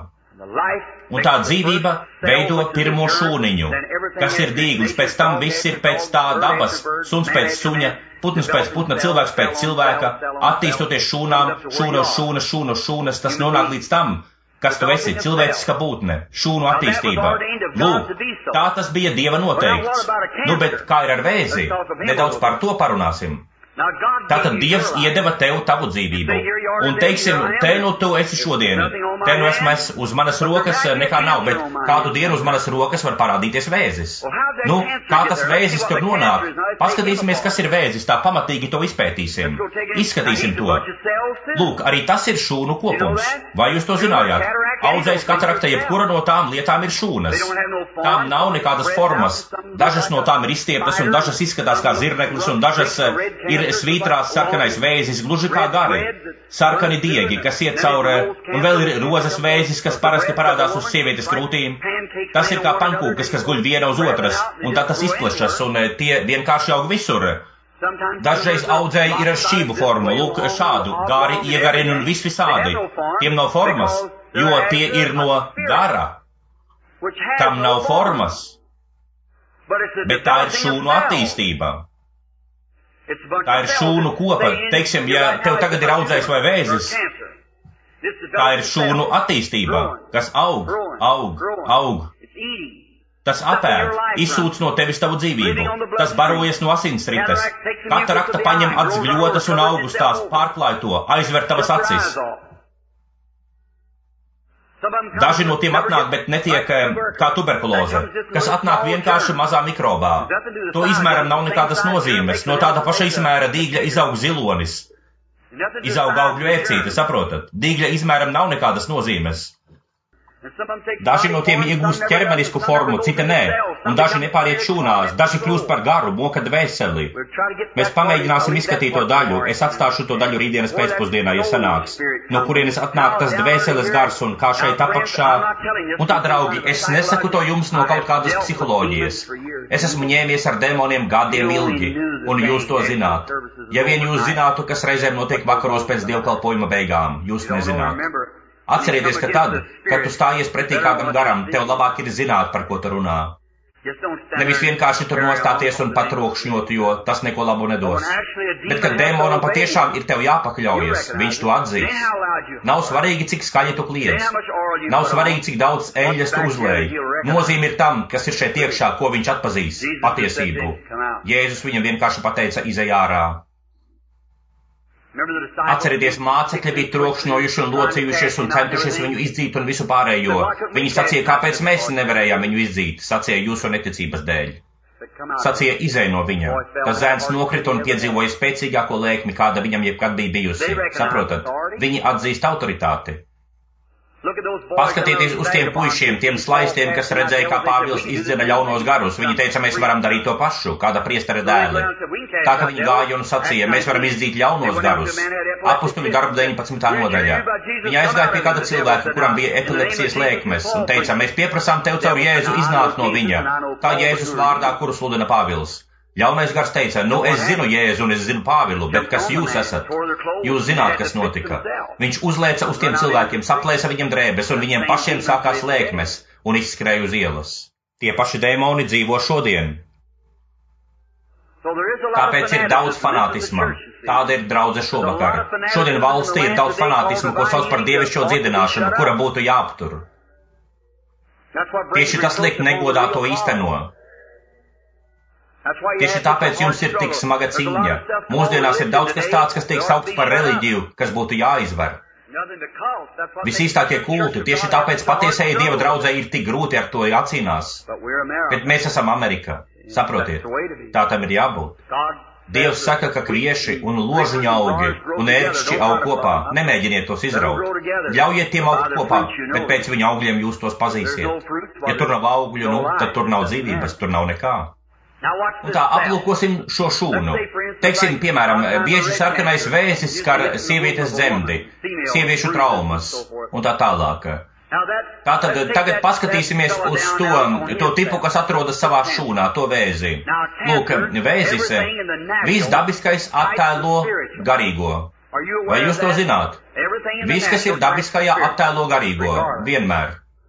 Un tā dzīvība veido pirmo šūniņu, kas ir dīglis, pēc tam viss ir pēc tā dabas, suns pēc suņa, putns pēc putna, cilvēks pēc cilvēka, attīstoties šūnām, šūnos, šūnas, šūnos, šūnas, tas nonāk līdz tam, kas tu esi, cilvēciska būtne, šūnu attīstība. Lūk, tā tas bija Dieva noteikts. Nu, bet kā ir ar vēzi? Nedaudz par to parunāsim. Tātad Dievs iedeva tev tavu dzīvību. Un teiksim, te nu tu esi šodien, te nu esmu es, uz manas rokas nekā nav, bet kādu dienu uz manas rokas var parādīties vēzis. Nu, kā tas vēzis tur nonāk? Paskatīsimies, kas ir vēzis, tā pamatīgi to izpētīsim. Izskatīsim to. Lūk, arī tas ir šūnu kopums. Vai jūs to zinājāt? Audzējs katarakta, jebkura no tām lietām ir šūnas. Tām nav nekādas formas. Dažas no tām ir izstieptas un dažas izskatās kā zirneklis un dažas ir svītrās sarkanais vēzis, gluži kā gari, sarkani diegi, kas iet cauri, un vēl ir rozes vēzis, kas parasti parādās uz sievietes krūtīm. Tas ir kā pankūkas, kas guļ viena uz otras, un tad tas izplešas, un tie vienkārši aug visur. Dažreiz audzēji ir ar šķību formu, lūk, šādu, gari, iegarini un vis visādi. Tiem nav formas, jo tie ir no gara. Tam nav formas, bet tā ir šūnu attīstība. Tā ir šūnu kopa. Teiksim, ja tev tagad ir audzējs vai vēzis, tā ir šūnu attīstība, kas aug, aug, aug. Tas apēd, izsūc no tevis tavu dzīvību. Tas barojas no asinsrites. Katarakta paņem atsgļotas un augus tās, pārklāj to, aizver tavas acis. Daži no tiem atnāk, bet netiek kā tuberkuloze, kas atnāk vienkārši mazā mikrobā. To izmēram nav nekādas nozīmes. No tāda paša izmēra dīgļa izaug zilonis. Izaug augļu ērcīte, saprotat? Dīgļa izmēram nav nekādas nozīmes. Daži no tiem iegūst ķermenisku formu, citi nē, un daži nepāriet šūnās, daži kļūst par garu, moka dvēseli. Mēs pamēģināsim izskatīt to daļu, es atstāšu to daļu rītdienas pēcpusdienā, ja sanāks, no kurienes atnāk tas dvēseles gars un kā šeit apakšā. Un tā, draugi, es nesaku to jums no kaut kādas psiholoģijas. Es esmu ņēmies ar demoniem gadiem ilgi, un jūs to zināt. Ja vien jūs zinātu, kas reizēm notiek vakaros pēc dievkalpojuma beigām, jūs nezināt. Atcerieties, ka tad, kad tu stājies pretī kādam garam, tev labāk ir zināt, par ko tu runā. Nevis vienkārši tur nostāties un patrokšņot, jo tas neko labu nedos. Bet, kad dēmonam patiešām ir tev jāpakļaujas, viņš to atzīs. Nav svarīgi, cik skaļi tu kliedz. Nav svarīgi, cik daudz eļļas tu uzlēji. Nozīme ir tam, kas ir šeit iekšā, ko viņš atpazīs, patiesību. Jēzus viņam vienkārši pateica, izej ārā. Atcerieties, mācekļi bija trokšņojuši un locījušies un centušies viņu izdzīt un visu pārējo. Viņi sacīja, kāpēc mēs nevarējām viņu izdzīt, sacīja jūsu neticības dēļ. Sacīja, izej no viņa. Tas zēns nokrita un piedzīvoja spēcīgāko lēkmi, kāda viņam jebkad bija bijusi. Saprotat, viņi atzīst autoritāti. Paskatieties uz tiem puišiem, tiem slaistiem, kas redzēja, kā Pāvils izdzena ļaunos garus. Viņi teica, mēs varam darīt to pašu, kāda priestera dēli. Tā, ka viņi gāja un sacīja, mēs varam izdzīt ļaunos garus. Apustuļu darbu deviņpadsmitā nodaļā. Viņi aizgāja pie kāda cilvēka, kuram bija epilepsijas lēkmes, un teica, mēs pieprasām tev caur Jēzu iznākt no viņa, kā Jēzus vārdā, kuru sludina Pāvils. Ļaunais gars teica, nu es zinu Jēzu un es zinu Pāvilu, bet kas jūs esat? Jūs zināt, kas notika. Viņš uzlēca uz tiem cilvēkiem, saplēsa viņiem drēbes un viņiem pašiem sākās lēkmes un izskrēja uz ielas. Tie paši dēmoni dzīvo šodien. Tāpēc ir daudz fanātisma. Tāda ir draudze šovakar. Šodien valstī ir daudz fanātismu, ko sauc par dievišķo dziedināšanu, kura būtu jāaptur. Tieši tas liek negodā to īsteno. Tieši tāpēc jums ir tik smaga cīņa. Mūsdienās ir daudz kas tāds, kas tiek saukts par reliģiju, kas būtu jāizver. Visīstākie kulti, tieši tāpēc patiesēji Dieva draudzē ir tik grūti ar to jācīnās. Bet mēs esam Amerika. Saprotiet, tā tam ir jābūt. Dievs saka, ka krieši un ložiņa augi un ērkšķi aug kopā. Nemēģiniet tos izraut. Ļaujiet tiem augt kopā, bet pēc viņu augļiem jūs tos pazīsiet. Ja tur nav augļu, nu, tad tur nav dzīvības, tur nav nekā. Un tā aplūkosim šo šūnu. Teiksim, piemēram, bieži sarkanais vēzis skar sievietes dzemdi, sieviešu traumas un tā tālāk. Tātad tagad paskatīsimies uz to, to tipu, kas atrodas savā šūnā, to vēzi. Lūk, vēzis, viss dabiskais attēlo garīgo. Vai jūs to zināt? Viss, kas ir dabiskajā, attēlo garīgo, vienmēr.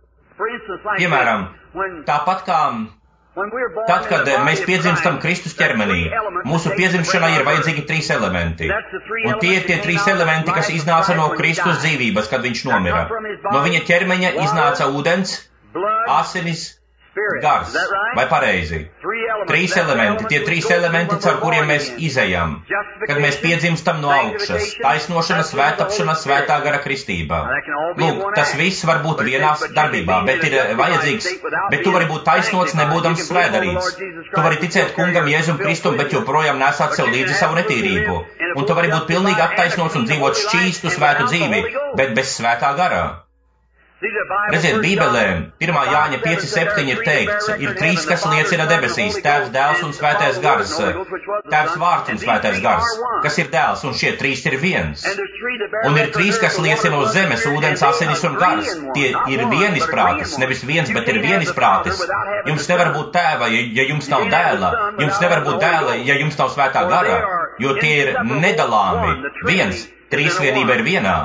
Piemēram, tāpat kā tad, kad mēs piedzimstam Kristus ķermenī, mūsu piedzimšanai ir vajadzīgi trīs elementi. Un tie ir tie trīs elementi, kas iznāca no Kristus dzīvības, kad viņš nomira. No viņa ķermeņa iznāca ūdens, asinis, gars, vai pareizi? Trīs elementi, tie trīs elementi, caur kuriem mēs izejam, kad mēs piedzimstam no augšas, taisnošana, svētapšana, svētā gara kristība. Lūk, tas viss var būt vienā darbībā, bet ir vajadzīgs, bet tu vari būt taisnots, nebūdams svētdarīts. Tu vari ticēt kungam Jēzum Kristum, bet joprojām nesāt sev līdzi savu netīrību. Un tu vari būt pilnīgi attaisnots un dzīvot šķīstu svētu dzīvi, bet bez svētā garā. Redziet, Bībelē, pirmā Jāņa pieci septiņi ir teikts, ir trīs, kas liecina debesīs, Tēvs, Dēls un Svētais gars, Tēvs vārds un Svētais gars, kas ir Dēls, un šie trīs ir viens. Un ir trīs, kas liecina uz zemes, ūdens, asinis un gars, tie ir vienisprātis, nevis viens, bet ir vienisprātis. Jums nevar būt tēva, ja jums nav dēla, jums nevar būt dēla, ja jums nav Svētā gara, jo tie ir nedalāmi, viens, trīsvienība ir vienā.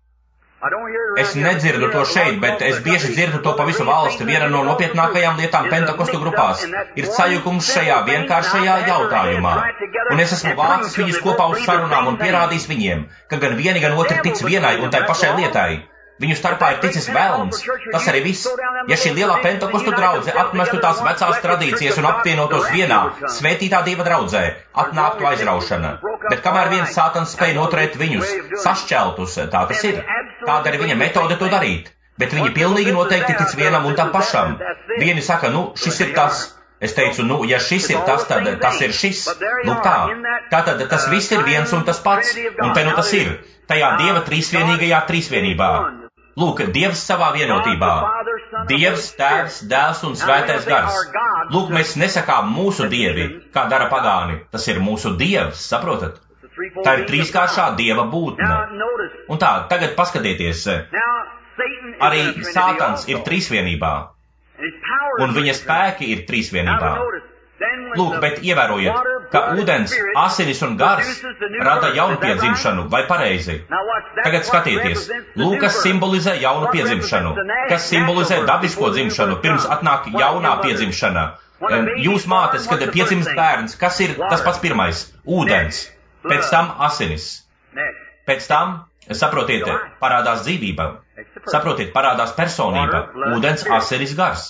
Es nedzirdu to šeit, bet es bieži dzirdu to pa visu valsti. Viena no nopietnākajām lietām Pentakostu grupās ir sajukums šajā vienkāršajā jautājumā. Un es esmu vācis viņus kopā uz sarunām un pierādījis viņiem, ka gan vieni, gan otri tic vienai un tai pašai lietai. Viņu starpā ir ticis velns. Tas arī viss. Ja šī lielā Pentakostu draudze atmestu tās vecās tradīcijas un apvienotos vienā, svētītā Dieva draudzē, atnāktu aizraušana. Bet kamēr viens sātans spēj noturēt viņus, sašķeltus, tā tas ir. Tāda ir viņa metode to darīt. Bet viņi pilnīgi noteikti tic vienam un tam pašam. Vieni saka, nu, šis ir tas. Es teicu, nu, ja šis ir tas, tad tas ir šis. Nu tā. Tātad tas viss ir viens un tas pats. Un te nu tas ir. Tajā Dieva trīsvienīgajā trīsvienībā. Lūk, Dievs savā vienotībā. Dievs, Tēvs, Dēls un Svētais gars. Lūk, mēs nesakām mūsu dievi, kā dara pagāni. Tas ir mūsu Dievs, saprotat? Tā ir trīskāršā Dieva būtne. Un tā, tagad paskatieties. Arī Sātans ir trīsvienībā. Un viņa spēki ir trīsvienībā. Lūk, bet ievērojiet, ka ūdens, asinis un gars rada jaunpiedzimšanu, vai pareizi? Tagad skatieties, Lūkas simbolizē jaunu piedzimšanu, kas simbolizē dabisko dzimšanu, pirms atnāk jaunā piedzimšana. Jūs mātes, kad piedzimst bērns, kas ir tas pats pirmais? Ūdens, pēc tam asinis, pēc tam, saprotiet, parādās dzīvība, saprotiet, parādās personība, ūdens, asinis, gars.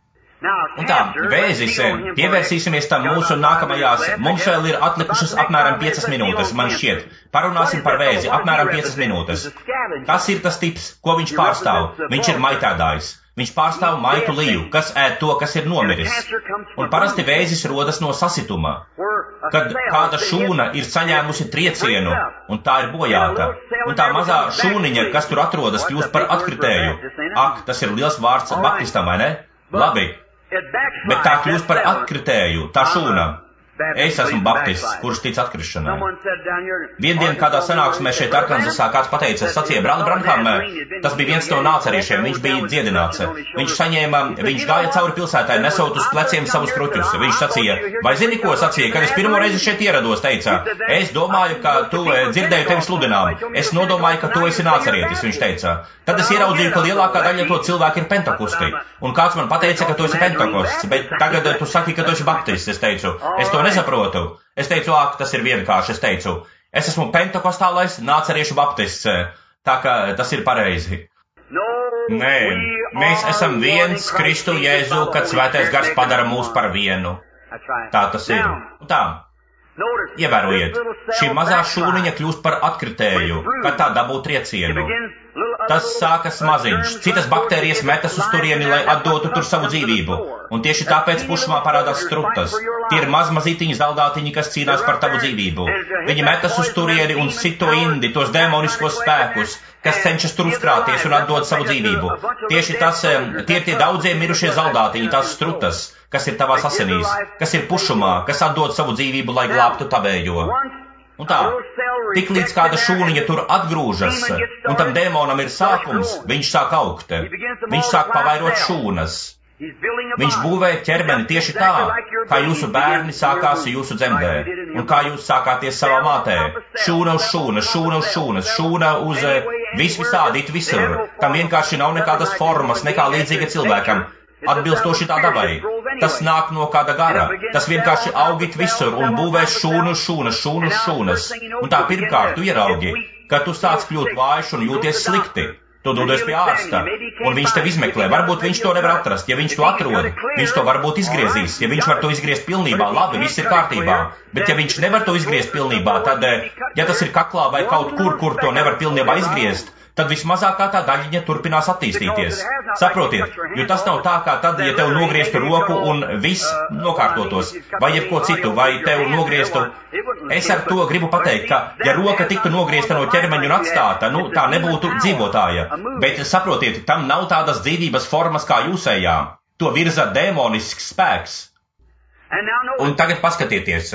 Un tā, vēzis, pievērsīsimies tam mūsu nākamajās, mums vēl ir atlikušas apmēram piecas minūtes, man šķiet. Parunāsim par vēzi, apmēram piecas minūtes. Kas ir tas tips, ko viņš pārstāv? Viņš ir maitēdājs. Viņš pārstāv maitu liju, kas ēd to, kas ir nomiris. Un parasti vēzis rodas no sasituma, kad kāda šūna ir saņēmusi triecienu, un tā ir bojāta. Un tā mazā šūniņa, kas tur atrodas, kļūst par atkritēju. Ak, tas ir liels vārds baptistam, vai ne? Labi. Bet tā kļūst par atkritēju, tā šūna. Es esmu baptists, kurš tic atkrišanai. Viendien kādā sanāksmē šeit Arkansasā kāds pateica, sacīja, brāli Branham, tas bija viens no nāceriešiem, viņš bija dziedināts. Viņš saņēma, viņš gāja cauri pilsētai, nesot uz pleciem savus kruķus. Viņš sacīja, vai zini, ko sacīja, kad es pirmo reizi šeit ierados, teica, es domāju, ka tu dzirdēju tevi sludinām. Es nodomāju, ka tu esi nācerietis, viņš teica. Tad es ieraudzīju, ka lielākā daļa to cilvēku ir pentakusti. Un kāds man pateica, ka tu esi pentakosts, bet tagad tu saki, ka tu esi baptists, es teicu. Es to nesaprotu. Es teicu, ak, tas ir vienkārši, es teicu. Es esmu pentakostālais nāceriešu baptists, tā ka tas ir pareizi. Nē, mēs esam viens Kristu Jēzu, kad Svētais gars padara mūs par vienu. Tā tas ir. Un tā. Ievērojiet, šī mazā šūniņa kļūst par atkritēju, kad tā dabū triecienu. Tas sākas maziņš, citas baktērijas metas uz turieni, lai atdotu tur savu dzīvību. Un tieši tāpēc pušumā parādās strutas. Tie ir mazmazītiņi zaldātiņi, kas cīnās par tavu dzīvību. Viņi metas uz turieni un sit to indi, tos demoniskos spēkus, kas cenšas tur uzkrāties un atdot savu dzīvību. Tieši tas, tie ir tie daudzie mirušie zaldātiņi, tās strutas, kas ir tavās asinīs, kas ir pušumā, kas atdod savu dzīvību, lai glābtu tavējo. Un tā, tik līdz kāda šūniņa tur atgrūžas, un tam dēmonam ir sākums, viņš sāk augt, viņš sāk pavairot šūnas. Viņš būvē ķermeni tieši tā, kā jūsu bērni sākās jūsu dzemdē, un kā jūs sākāties savā mātē. Šūna uz šūnas, šūna uz šūnas, šūna uz Viss visādi it visur. Tam vienkārši nav nekādas formas, nekā līdzīga cilvēkam. Atbilstoši tā dabai. Tas nāk no kāda gara. Tas vienkārši aug it visur un būvēs šūnas, šūnas, šūnas, šūnas. Un tā pirmkārt tu ieraugi, ka tu sāc kļūt vājš un jūties slikti. Tu dodies pie ārsta, un viņš tev izmeklē. Varbūt viņš to nevar atrast. Ja viņš to atrod, viņš to varbūt izgriezīs. Ja viņš var to izgriezt pilnībā, labi, viss ir kārtībā. Bet ja viņš nevar to izgriezt pilnībā, tad, ja tas ir kaklā vai kaut kur, kur to nevar pilnībā izgriezt, tad vismazākā tā daļiņa turpinās attīstīties. Saprotiet, jo tas nav tā kā tad, ja tev nogrieztu roku un viss nokārtotos, vai jebko citu, vai tev nogrieztu. Es ar to gribu pateikt, ka, ja roka tiktu nogriezta no ķermeņa un atstāta, nu, tā nebūtu dzīvotāja. Bet, saprotiet, tam nav tādas dzīvības formas kā jūsējā. To virza dēmonisks spēks. Un tagad paskatieties.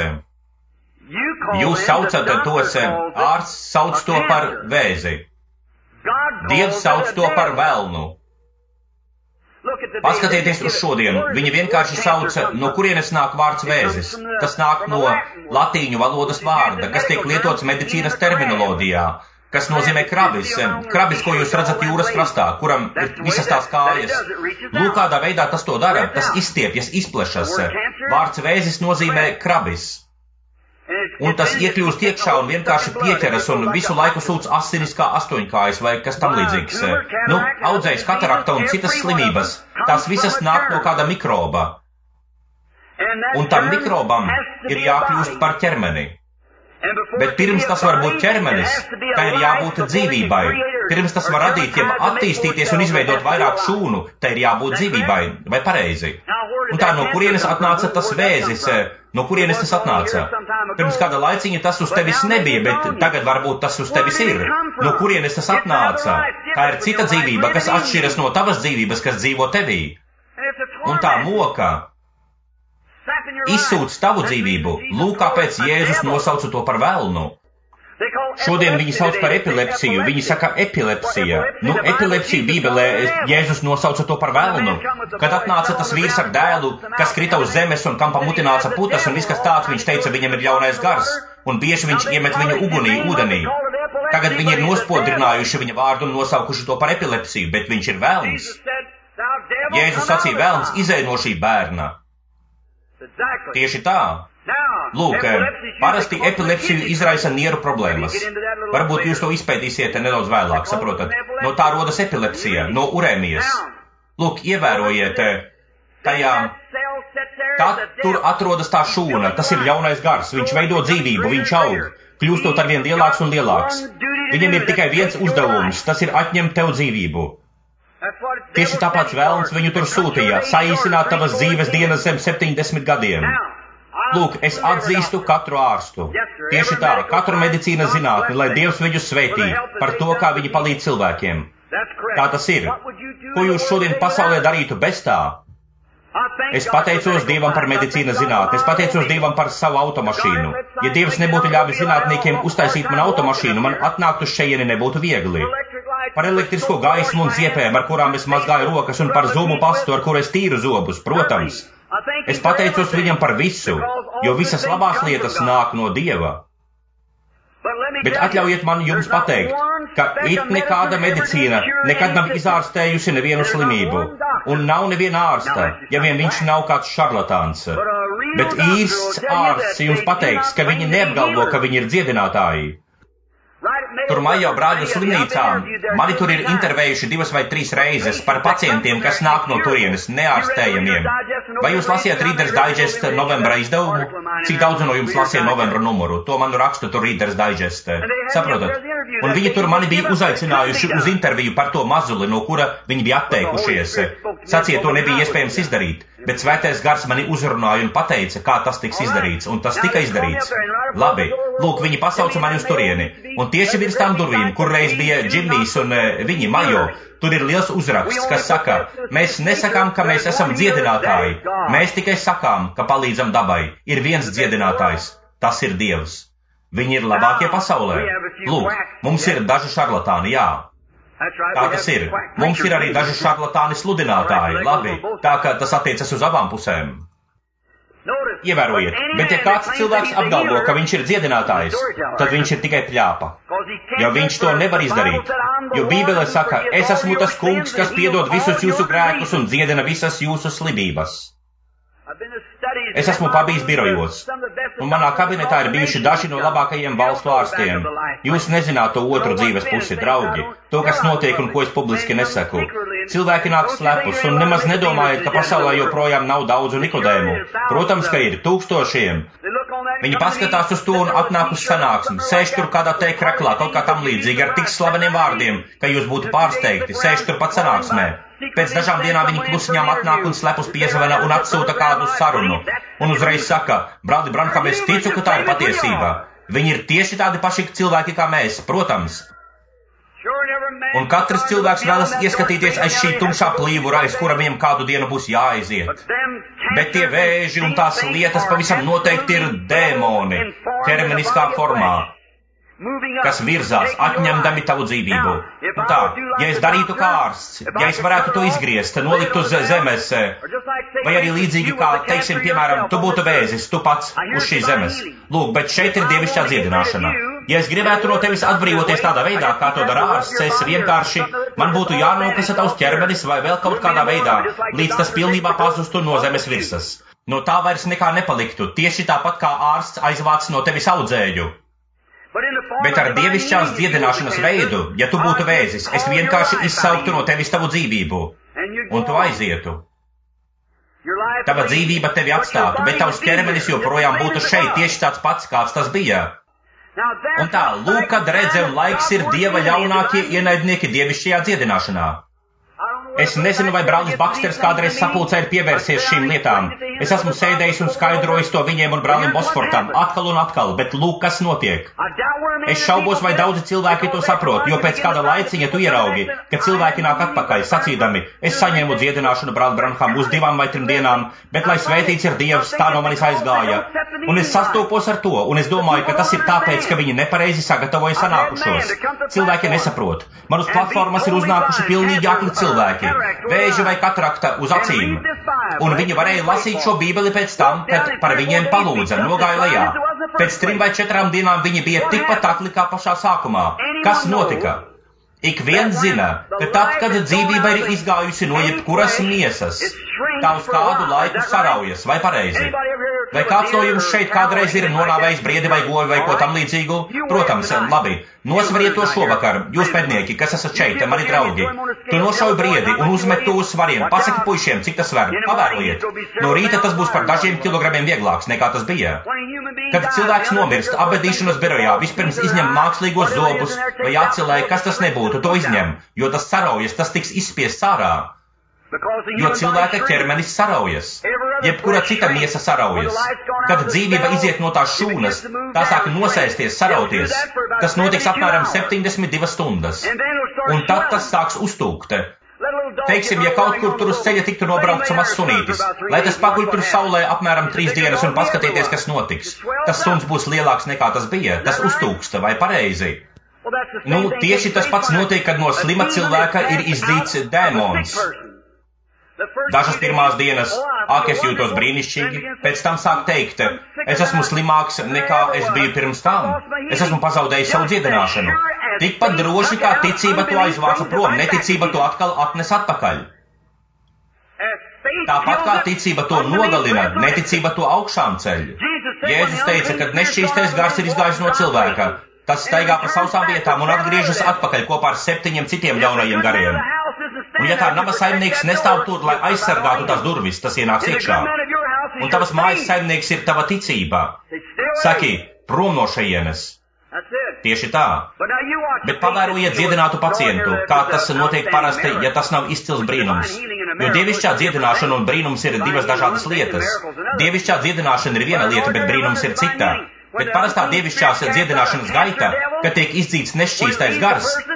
Jūs saucat tos, ārsts sauc to par vēzi. Dievs sauc to par velnu. Paskatieties uz šodienu. Viņi vienkārši sauca, no kurienes nāk vārds vēzis. Tas nāk no latīņu valodas vārda, kas tiek lietots medicīnas terminoloģijā, kas nozīmē krabis. Krabis, ko jūs redzat jūras krastā, kuram ir visas tās kājas. Lūk, kādā veidā tas to dara, tas izstiepjas, izplešas. Vārds vēzis nozīmē krabis. Un tas iekļūst iekšā un vienkārši pieķeras un visu laiku sūc asinis kā astoņkājas vai kas tam līdzīgs. Nu, audzējas katarakta un citas slimības. Tās visas nāk no kāda mikroba. Un tam mikrobam ir jākļūst par ķermeni. Bet pirms tas var būt ķermenis, tā ir jābūt dzīvībai. Pirms tas var radīt, jeb attīstīties un izveidot vairāk šūnu, tā ir jābūt dzīvībai, vai pareizi. Un tā no kurienes atnāca tas vēzis, no kurienes tas atnāca? Pirms kāda laiciņa tas uz tevis nebija, bet tagad varbūt tas uz tevis ir. No kurienes tas atnāca? Tā ir cita dzīvība, kas atšķiras no tavas dzīvības, kas dzīvo tevī. Un tā moka izsūc tavu dzīvību. Lūk, kāpēc Jēzus nosauca to par velnu. Šodien viņi sauc par epilepsiju, viņi saka epilepsija. Nu, epilepsiju Bībelē Jēzus nosauca to par velnu. Kad atnāca tas vīrs ar dēlu, kas krita uz zemes un kam pamutināca putas un viss kas tāds, viņš teica, viņam ir ļaunais gars. Un bieži viņš iemet viņu ugunī, ūdenī. Tagad viņi ir nospodrinājuši viņa vārdu un nosaukuši to par epilepsiju, bet viņš ir velns. Jēzus sacīja, velns izej no šī bērna. Tieši tā. Lūk, parasti epilepsiju izraisa nieru problēmas. Varbūt jūs to izpētīsiet nedaudz vēlāk, saprotat? No tā rodas epilepsija, no urēmijas. Lūk, ievērojiet, tajā, tā tur atrodas tā šūna, tas ir ļaunais gars, viņš veido dzīvību, viņš aug, kļūstot arvien lielāks un lielāks. Viņam ir tikai viens uzdevums, tas ir atņemt tev dzīvību. Tieši tāpēc velns viņu tur sūtīja, saīsināt tavas dzīves dienas zem septiņdesmit gadiem. Lūk, es atzīstu katru ārstu. Tieši tā, katru medicīnas zinātni, lai Dievs viņus svētī par to, kā viņi palīdz cilvēkiem. Tā tas ir. Ko jūs šodien pasaulē darītu bez tā? Es pateicos Dievam par medicīnas zinātni, es pateicos Dievam par savu automašīnu. Ja Dievs nebūtu ļāvis zinātniekiem uztaisīt man automašīnu, man atnākt uz šejieni nebūtu viegli. Par elektrisko gaismu un ziepēm, ar kurām es mazgāju rokas, un par zumu pastu, ar kuru es tīru zobus, protams. Es pateicos viņam par visu, jo visas labās lietas nāk no Dieva. Bet atļaujiet man jums pateikt, ka it nekāda medicīna nekad nav izārstējusi nevienu slimību, un nav neviena ārsta, ja vien viņš nav kāds šarlatāns. Bet īsts ārsts jums pateiks, ka viņi neapgalvo, ka viņi ir dziedinātāji. Tur Majo brāļu slimnīcā mani tur ir intervējuši divas vai trīs reizes par pacientiem, kas nāk no turienes, neārstējamiem. Vai jūs lasījāt Reader's Digest novembra izdevumu? Cik daudz no jums lasīja novembra numuru? To man raksta tur Reader's Digest. Saprotat? Un viņi tur mani bija uzaicinājuši uz interviju par to mazuli, no kura viņi bija atteikušies. Sacīja, to nebija iespējams izdarīt, bet Svētais Gars mani uzrunāja un pateica, kā tas tiks izdarīts, un tas tika izdarīts. Labi, lūk, viņi pasauca mani uz turieni, un tieši virs tām durvīm, kur reiz bija Džimijs un viņi, Majo, tur ir liels uzraksts, kas saka, mēs nesakām, ka mēs esam dziedinātāji, mēs tikai sakām, ka palīdzam dabai. Ir viens dziedinātājs, tas ir Dievs. Viņi ir labākie pasaulē. Lūk, mums ir daži šarlatāni, jā. Tā tas ir. Mums ir arī daži šarlatāni sludinātāji, labi, tā ka tas attiecas uz abām pusēm. Ievērojiet, bet ja kāds cilvēks apgalvo, ka viņš ir dziedinātājs, tad viņš ir tikai pļāpa, jo viņš to nevar izdarīt. Jo Bībele saka, es esmu tas kungs, kas piedod visus jūsu grēkus un dziedina visas jūsu slimības. Es esmu pabijis birojos, un manā kabinetā ir bijuši daži no labākajiem valstu ārstiem. Jūs nezināt to otru dzīves pusi, draugi, to, kas notiek un ko es publiski nesaku. Cilvēki nāk slepus un nemaz nedomājiet, ka pasaulē joprojām nav daudzu Nikodēmu. Protams, ka ir tūkstošiem. Viņi paskatās uz to un atnāk uz sanāksmi, sēž tur kādā te kraklā, kaut kā tam līdzīgi, ar tik slaveniem vārdiem, ka jūs būtu pārsteigti, sēž tur pat sanāksmē. Pēc dažām dienām viņi klusiņām atnāk un slepus piezvana un atsūta kādu sarunu. Un uzreiz saka, brāli Branham, es ticu, ka tā ir patiesība. Viņi ir tieši tādi paši cilvēki kā mēs, protams. Un katrs cilvēks vēlas ieskatīties aiz šī tumšā plīvura, aiz kura viņam kādu dienu būs jāaiziet. Bet tie vēži un tās lietas pavisam noteikti ir dēmoni, ķermeniskā formā, kas virzās, atņemdami tavu dzīvību. Un tā, ja es darītu kā ārsts, ja es varētu to izgriezt, nolikt uz zemes, vai arī līdzīgi kā, teiksim, piemēram, tu būtu vēzis, tu pats uz šīs zemes. Lūk, bet šeit ir dievišķā dziedināšana. Ja es gribētu no tevis atbrīvoties tādā veidā, kā to dara ārsts, es vienkārši, man būtu jānokasa tavs ķermenis vai vēl kaut kādā veidā, līdz tas pilnībā pazustu no zemes virsas. No tā vairs nekā nepaliktu, tieši tāpat kā ārsts aizvāc no tevis audzēju. Bet ar dievišķās dziedināšanas veidu, ja tu būtu vēzis, es vienkārši izsauktu no tevis tavu dzīvību, un tu aizietu. Tava dzīvība tevi atstātu, bet tavs ķermenis joprojām būtu šeit, tieši tāds pats, kāds tas bija. Un tā, lūk, kad redze un laiks ir Dieva ļaunākie ienaidnieki dievišķajā dziedināšanā. Es nezinu, vai brālis Baksters kādreiz sapulcē ir pievērsies šīm lietām. Es esmu sēdējis un skaidrojis to viņiem un brālim Bosfortam atkal un atkal, bet lūk, kas notiek. Es šaubos, vai daudzi cilvēki to saprot, jo pēc kāda laiciņa tu ieraugi, ka cilvēki nāk atpakaļ, sacīdami, es saņēmu dziedināšanu, brāli Branham, uz divām vai trim dienām, bet lai svētīts ir Dievs, tā no manis aizgāja. Un es sastopos ar to, un es domāju, ka tas ir tāpēc, ka viņi nepareizi sagatavoja sanākušos. Cilvēki nesaprot. Man uz platformas ir uznākuši pilnīgi akli cilvēki. Vēži vai katrakta uz acīm, un viņi varēja lasīt šo bībeli pēc tam, kad par viņiem palūdza, nogāja lejā. Pēc trim vai četrām dienām viņi bija tikpat akli kā pašā sākumā. Kas notika? Ik viens zina, ka tad, kad dzīvība ir izgājusi no jebkuras miesas, tā uz kādu laiku saraujas, vai pareizi? Vai kāds no jums šeit kādreiz ir nonāvējis briedi vai govi vai ko tam līdzīgu? Protams, labi. Nosvariet to šovakar, jūs mednieki, kas esat šeit, mani draugi. Tu nošauj briedi un uzmet to uz svariem. Pasaki puišiem, cik tas var. Pavērojiet. No rīta tas būs par dažiem kilogramiem vieglāks, nekā tas bija. Kad cilvēks nomirst apbedīšanas birojā, vispirms izņem mākslīgos zobus vai aci, kas tas nebūtu, to izņem, jo tas saraujas, tas tiks izspiests ārā. Jo cilvēka ķermenis saraujas, jebkura cita miesa saraujas. Kad dzīvība iziet no tās šūnas, tā sāk nosēsties, sarauties. Tas notiks apmēram septiņdesmit divas stundas, un tad tas sāks uztūkt. Teiksim, ja kaut kur tur uz ceļa tiktu nobraukts mazs sunītis, lai tas paguļ tur saulē apmēram trīs dienas un paskatieties, kas notiks. Tas suns būs lielāks nekā tas bija, tas uztūksta, vai pareizi? Nu, tieši tas pats notiek, kad no slima cilvēka ir izdīts dēmons. Dažas pirmās dienas, ak, es jūtos brīnišķīgi, pēc tam sāk teikt, es esmu slimāks nekā es biju pirms tam, es esmu pazaudējis savu dziedināšanu. Tikpat droši kā ticība to aizvāca prom, neticība to atkal atnes atpakaļ. Tāpat kā ticība to nogalina, neticība to augšām ceļ. Jēzus teica, ka nešķīstais gars ir izgājis no cilvēka, tas staigā pa sausām vietām un atgriežas atpakaļ kopā ar septiņiem citiem ļaunajiem gariem. Un ja tā nama saimnieks nestāv tur, lai aizsargātu tās durvis, tas ienāks iekšā. Un tavas mājas saimnieks ir tava ticība. Saki, prom no šejienes. Tieši tā. Bet pavērojiet dziedinātu pacientu, kā tas notiek parasti, ja tas nav izcils brīnums. Jo dievišķā dziedināšana un brīnums ir divas dažādas lietas. Dievišķā dziedināšana ir viena lieta, bet brīnums ir cita. Bet parastā dievišķās dziedināšanas gaita, kad tiek izdzīts nešķīstais gars,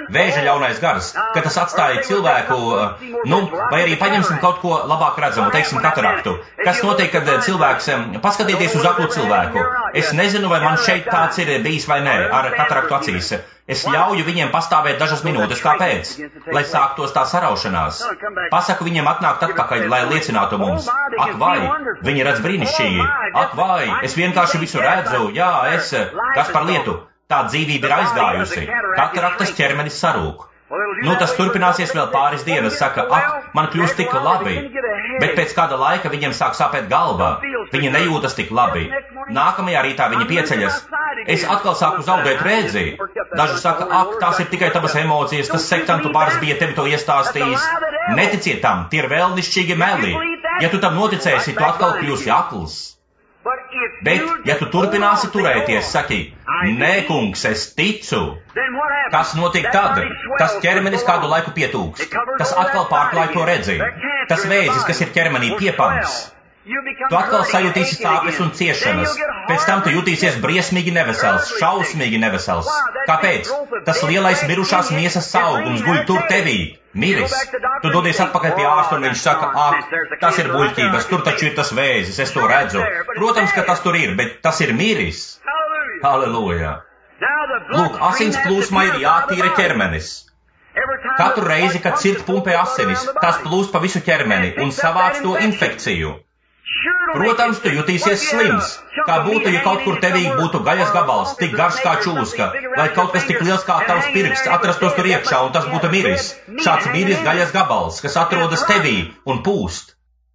Vēža ļaunais gars, ka tas atstāja cilvēku, nu, vai arī paņemsim kaut ko labāk redzamu, teiksim, kataraktu. Kas notiek, kad cilvēks, paskatieties uz aklu cilvēku. Es nezinu, vai man šeit tāds ir bijis vai nē, ar kataraktu acīs. Es ļauju viņiem pastāvēt dažas minūtes. Kāpēc? Lai sāktos tā saraušanās. Pasaku viņiem atnākt atpakaļ, lai liecinātu mums. Ak vai, viņi redz brīnišķīgi. Ak vai, es vienkārši visu redzu. Jā, es, kas par lietu? Tā dzīvība ir aizgājusi. Kataraktas ķermenis sarūk. Nu, tas turpināsies vēl pāris dienas, saka, ak, man kļūst tik labi. Bet pēc kāda laika viņiem sāk sāpēt galva. Viņi nejūtas tik labi. Nākamajā rītā viņi pieceļas. Es atkal sāku zaudēt redzi. Daži saka, ak, tās ir tikai tavas emocijas, tas sektantu bars bija tevi to iestāstījis. Neticiet tam, tie ir vēlnišķīgi meli. Ja tu tam noticēsi, tu atkal kļūsi akls. Bet, ja tu turpināsi turēties, saki, nē, kungs, es ticu. Kas notiek tad? Tas ķermenis kādu laiku pietūks. Tas atkal pārklāj to redzi. Tas vēzis, kas ir ķermenī, piepams. Tu atkal sajutīsi sāpes un ciešanas. Pēc tam tu jutīsies briesmīgi nevesels, šausmīgi nevesels. Kāpēc? Tas lielais mirušās miesas saugums guļ tur tevī. Miris. Tu dodies atpakaļ pie ārsta un viņš saka, ak, tas ir buļķības, tur taču ir tas vēzis, es to redzu. Protams, ka tas tur ir, bet tas ir miris. Halleluja. Lūk, asins plūsmai ir jātīra ķermenis. Katru reizi, kad sirds pumpē asinis, tas plūst pa visu ķermeni un savāc to infekciju. Protams, tu jutīsies slims, kā būtu, ja kaut kur tevī būtu gaļas gabals, tik garš kā čūska, vai kaut kas tik liels kā tavs pirksts atrastos tur iekšā un tas būtu miris. Šāds miris gaļas gabals, kas atrodas tevī un pūst.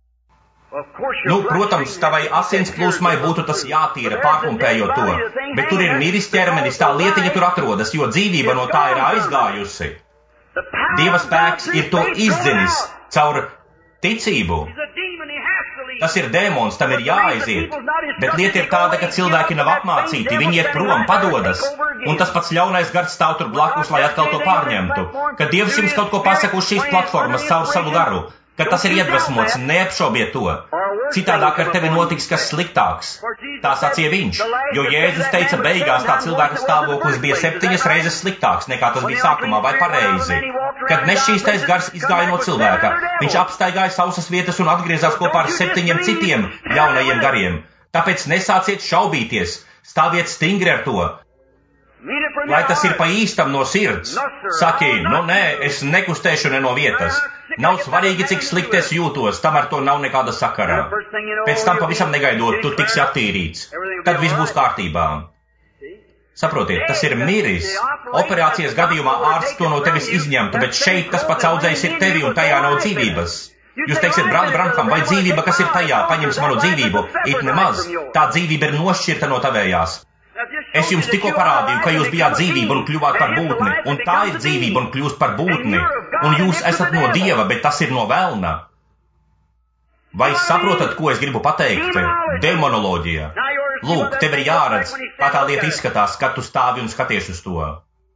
Nu, protams, tavai asins plūsmai būtu tas jātīra, pārpumpējot to, bet tur ir miris ķermenis, tā lietiņa tur atrodas, jo dzīvība no tā ir aizgājusi. Dieva spēks ir to izdzinis caur ticību. Tas ir dēmons, tam ir jāaiziet. Bet lieta ir tāda, ka cilvēki nav apmācīti, viņi iet prom, padodas. Un tas pats ļaunais gars stāv tur blakus, lai atkal to pārņemtu. Kad Dievs jums kaut ko pasaka uz šīs platformas caur savu garu, kad tas ir iedvesmots, neapšaubiet to. Citādāk ar tevi notiks kas sliktāks. Tā sacīja viņš, jo Jēzus teica beigās tā cilvēka stāvoklis bija septiņas reizes sliktāks, nekā tas bija sākumā, vai pareizi. Kad nešķīstais gars izgāja no cilvēka, viņš apstaigāja sausas vietas un atgriezās kopā ar septiņiem citiem ļaunajiem gariem. Tāpēc nesāciet šaubīties, stāviet stingri ar to. Lai tas ir pa īstam no sirds. Saki, nu nē, es nekustēšu ne no vietas. Nav svarīgi, cik slikti es jūtos, tam ar to nav nekāda sakara. Pēc tam pavisam negaidot, tu tiksi attīrīts. Tad viss būs kārtībā. Saprotiet, tas ir miris. Operācijas gadījumā ārsts to no tevis izņemtu, bet šeit tas pats audzējs ir tevi un tajā nav dzīvības. Jūs teiksiet, brāli Branham, vai dzīvība, kas ir tajā, paņems manu dzīvību? It nemaz. Tā dzīvība ir nošķirta no tavējās. Es jums tikko parādīju, ka jūs bijāt dzīvība un kļuvāt par būtni, un tā ir dzīvība un kļūst par būtni, un jūs esat no Dieva, bet tas ir no velna. Vai saprotat, ko es gribu pateikt? Demonoloģija. Lūk, tev ir jāredz, kā tā lieta izskatās, kad tu stāvi un skaties uz to.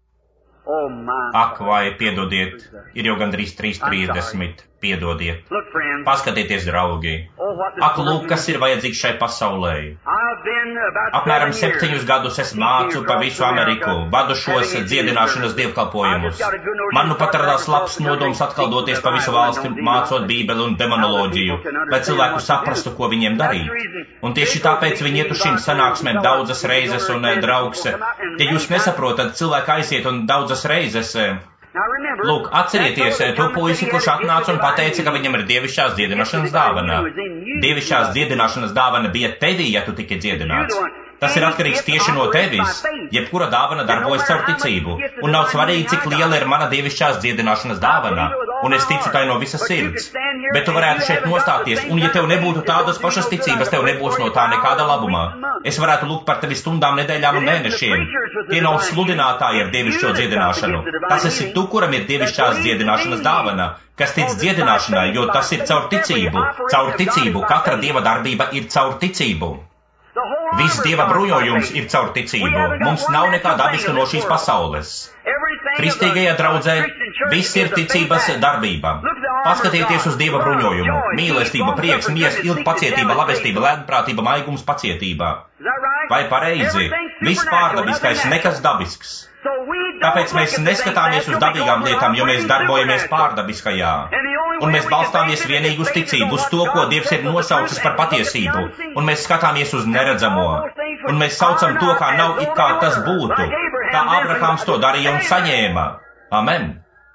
Ak, vai piedodiet, ir jau gandrīz trīs trīsdesmit, piedodiet. Paskatieties, draugi. Ak, lūk, kas ir vajadzīgs šai pasaulē. Apmēram septiņus gadus es mācu pa visu Ameriku, vadu šos dziedināšanas dievkalpojumus. Man nu pat radās labs nodoms atkal doties pa visu valsti, mācot bībeli un demonoloģiju, lai cilvēku saprastu, ko viņiem darīt. Un tieši tāpēc viņi iet uz šīm sanāksmēm daudzas reizes un draugs. Ja jūs nesaprotat, cilvēki aiziet un daudzas reizes. Lūk, atcerieties to puisi, kurš atnāca un pateica, ka viņam ir dievišķās dziedināšanas dāvana. Dievišķās dziedināšanas dāvana bija tevī, ja tu tiki dziedināts. Tas ir atkarīgs tieši no tevis. Jebkura dāvana darbojas caur ticību. Un nav svarīgi, cik liela ir mana dievišķās dziedināšanas dāvana. Un es ticu tai no visas sirds. Bet tu varētu šeit nostāties, un ja tev nebūtu tādas pašas ticības, tev nebūs no tā nekāda labuma. Es varētu lūgt par tevi stundām, nedēļām un mēnešiem. Tie nav sludinātāji ar dievišķo dziedināšanu. Tas esi tu, kuram ir dievišķās dziedināšanas dāvana, kas tic dziedināšanai, jo tas ir caur ticību. Caur ticību. Katra dieva darbība ir caur ticību. Viss dieva bruņojums ir caur ticību. Mums nav nekā dabiska no šīs pasaules. Kristīgajā draudzē viss ir ticības darbība. Paskatieties uz dieva bruņojumu. Mīlestība, prieks, miers, ilga pacietība, labestība, lēnprātība, maigums, pacietība. Vai pareizi? Viss pārdabiskais, nekas dabisks. Tāpēc mēs neskatāmies uz dabīgām lietām, jo mēs darbojamies pārdabiskajā. Un mēs balstāmies vienīgi uz ticību, uz to, ko Dievs ir nosaucis par patiesību. Un mēs skatāmies uz neredzamo. Un mēs saucam to, kā nav it kā tas būtu. Kā Ābrahāms to darīja un saņēma. Amen.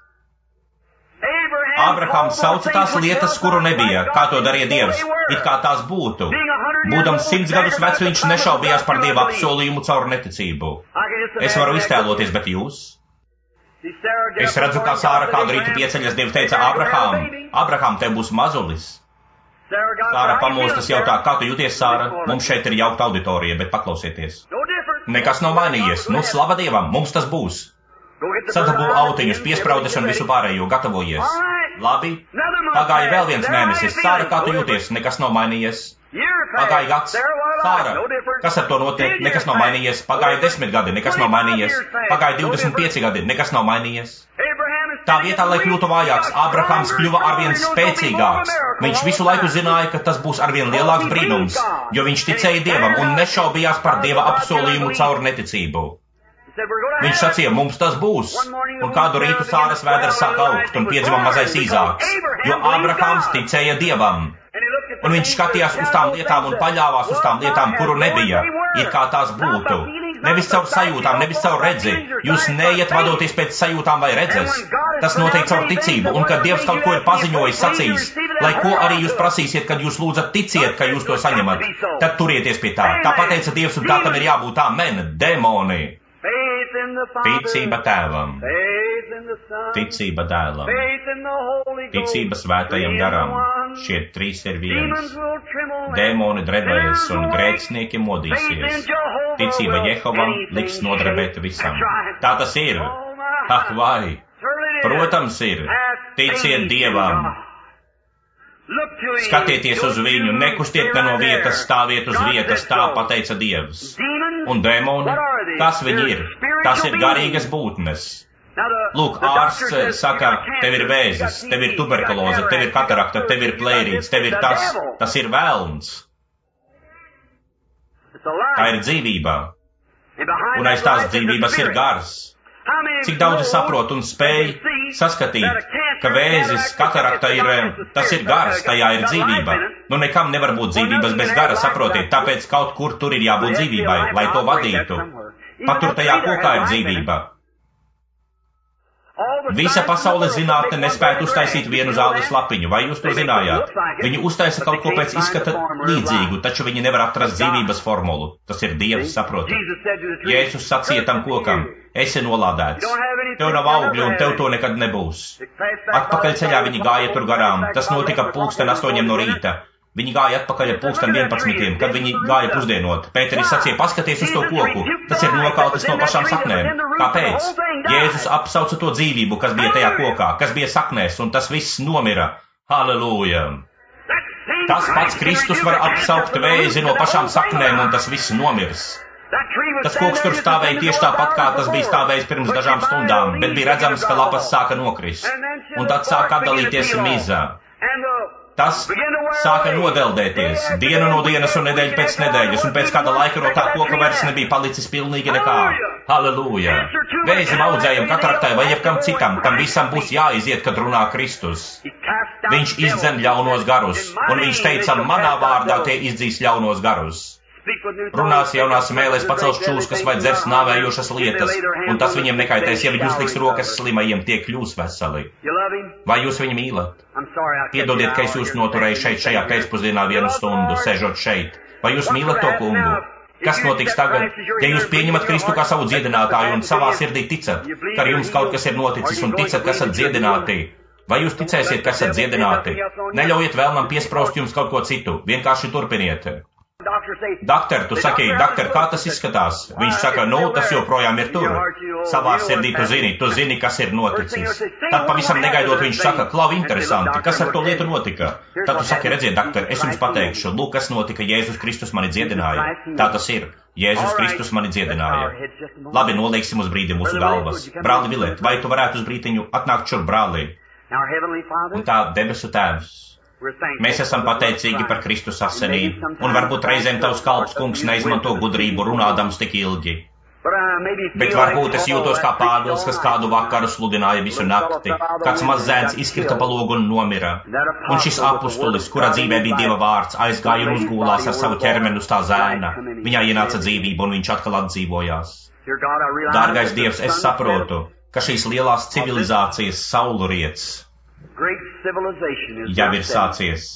Ābrahāms sauca tās lietas, kuru nebija, kā to darīja Dievs, it kā tās būtu. Būdams simts gadus vecs, viņš nešaubījās par Dieva apsolījumu caur neticību. Es varu iztēloties, bet jūs? Es redzu, kā Sāra kādu rītu pieceļas, Dievs teica, Ābrahām, Ābrahām, tev būs mazulis. Sāra pamostas jautā, kā tu jūties, Sāra? Mums šeit ir jaukta auditorija, bet paklausieties. Nekas nav mainījies, nu slava Dievam, mums tas būs. Sadabū autiņus, piespraudes un visu pārējo, gatavojies. Labi, pagāja vēl viens mēnesis. Sāra, kā tu jūties? Nekas nav mainījies. Pagāja gads. Sāra, kas ar to notiek? Nekas nav mainījies. Pagāja desmit gadi, nekas nav mainījies. Pagāja divdesmit pieci gadi, nekas nav mainījies. Tā vietā, lai kļūtu vājāks, Ābrahāms kļuva arvien spēcīgāks. Viņš visu laiku zināja, ka tas būs arvien lielāks brīnums, jo viņš ticēja Dievam un nešaubījās par Dieva apsolījumu caur neticību. Viņš sacīja, mums tas būs, un kādu rītu Sāras vēders sāk augt un piedzima mazais Īzāks, jo Ābrahāms ticēja Dievam. Un viņš skatījās uz tām lietām un paļāvās uz tām lietām, kuru nebija, it kā tās būtu. Nevis caur sajūtām, nevis caur redzi. Jūs neiet vadoties pēc sajūtām vai redzes. Tas notiek caur ticību, un kad Dievs kaut ko ir paziņojis, sacījis, lai ko arī jūs prasīsiet, kad jūs lūdzat, ticiet, ka jūs to saņemat, tad turieties pie tā. Tā pateica Dievs, un tā tam ir jābūt. Amen, demoni. Ticība Tēvam, ticība Dēlam, ticība Svētajam Garam, šie trīs ir viens. Dēmoni drebēs un grēcinieki modīsies. Ticība Jehovam liks nodrebēt visam. Tā tas ir. Ak, vai? Protams ir. Ticiet Dievam. Skatieties uz viņu, nekustiet ne no vietas, stāviet uz vietas, tā pateica Dievs. Un dēmoni, kas viņi ir? Tas ir garīgas būtnes. Lūk, ārsts saka, tev ir vēzis, tev ir tuberkuloze, tev ir katarakta, tev ir plērīts, tev ir tas, tas ir velns. Tā ir dzīvība. Un aiz tās dzīvības ir gars. Cik daudzi saprot un spēj saskatīt, ka vēzis, katarakta ir, tas ir gars, tajā ir dzīvība. Nu nekam nevar būt dzīvības bez gara, saprotiet, tāpēc kaut kur tur ir jābūt dzīvībai, lai to vadītu. Pat tur tajā kokā ir dzīvība. Visa pasaules zinātne nespētu uztaisīt vienu zāles lapiņu, vai jūs to zinājāt? Viņi uztaisa kaut ko pēc izskata līdzīgu, taču viņi nevar atrast dzīvības formulu. Tas ir Dievs, saprotat? Jēzus sacīja tam kokam, esi nolādēts, tev nav augļu un tev to nekad nebūs. Atpakaļ ceļā viņi gāja tur garām, tas notika pulksten astoņiem no rīta. Viņi gāja atpakaļ pulksten vienpadsmitiem, kad viņi gāja pusdienot. Pēteris sacīja, paskaties uz to koku, tas ir nokaltis no pašām saknēm. Kāpēc? Jēzus apsauca to dzīvību, kas bija tajā kokā, kas bija saknēs, un tas viss nomira. Halleluja! Tas pats Kristus var apsaukt vēzi no pašām saknēm, un tas viss nomirs. Tas koks tur stāvēja tieši tāpat, kā tas bija stāvējis pirms dažām stundām, bet bija redzams, ka lapas sāka nokrist, un tad sāka atdalīties miza. Tas sāka nodeldēties, dienu no dienas un nedēļu pēc nedēļas, un pēc kāda laika no tā koka vairs nebija palicis pilnīgi nekā. Halleluja! Vēzim, audzējam, kataraktai vai jebkam citam, tam visam būs jāiziet, kad runā Kristus. Viņš izdzen ļaunos garus, un viņš teica, manā vārdā tie izdzīs ļaunos garus. Runās jaunās mēlēs pacels čūskas vai dzers nāvējošas lietas, un tas viņiem nekaitēs, ja viņi uzliks rokas slimajiem, tie kļūs veseli. Vai jūs viņu mīlat? Piedodiet, ka es jūs noturēju šeit šajā pēcpusdienā vienu stundu, sežot šeit. Vai jūs mīlat to kungu? Kas notiks tagad, ja jūs pieņemat Kristu kā savu dziedinātāju un savā sirdī ticat, ka ar jums kaut kas ir noticis un ticat, ka esat dziedināti? Vai jūs ticēsiet, ka esat dziedināti? Neļaujiet vēlmam piesprost jums kaut ko citu, vienkārši turpiniet. Doktor, tu saki, doktor, kā tas izskatās? Viņš saka, nu, tas joprojām ir tur. Savā sirdī tu zini, tu zini, kas ir noticis. Tad pavisam negaidot viņš saka, klau, interesanti, kas ar to lietu notika? Tad tu saki, redziet, doktor, es jums pateikšu, lūk, kas notika, Jēzus Kristus mani dziedināja. Tā tas ir. Jēzus Kristus mani dziedināja. Labi, nolieksim uz brīdi mūsu galvas. Brāli Vilet, vai tu varētu uz brītiņu atnākt šur, brāli? Un tā debesu tēvs. Mēs esam pateicīgi par Kristus asinīm, un varbūt reizēm tavs kalps, kungs, neizmanto gudrību runādams tik ilgi. Bet varbūt es jūtos kā pāvils, kas kādu vakaru sludināja visu nakti. Kāds maz zēns izkrita pa logu un nomira. Un šis apustulis, kura dzīvē bija Dieva vārds, aizgāja un uzgūlās ar savu ķermeni uz tā zēna. Viņā ienāca dzīvība un viņš atkal atdzīvojās. Dārgais Dievs, es saprotu, ka šīs lielās civilizācijas saulriets jau ir sācies.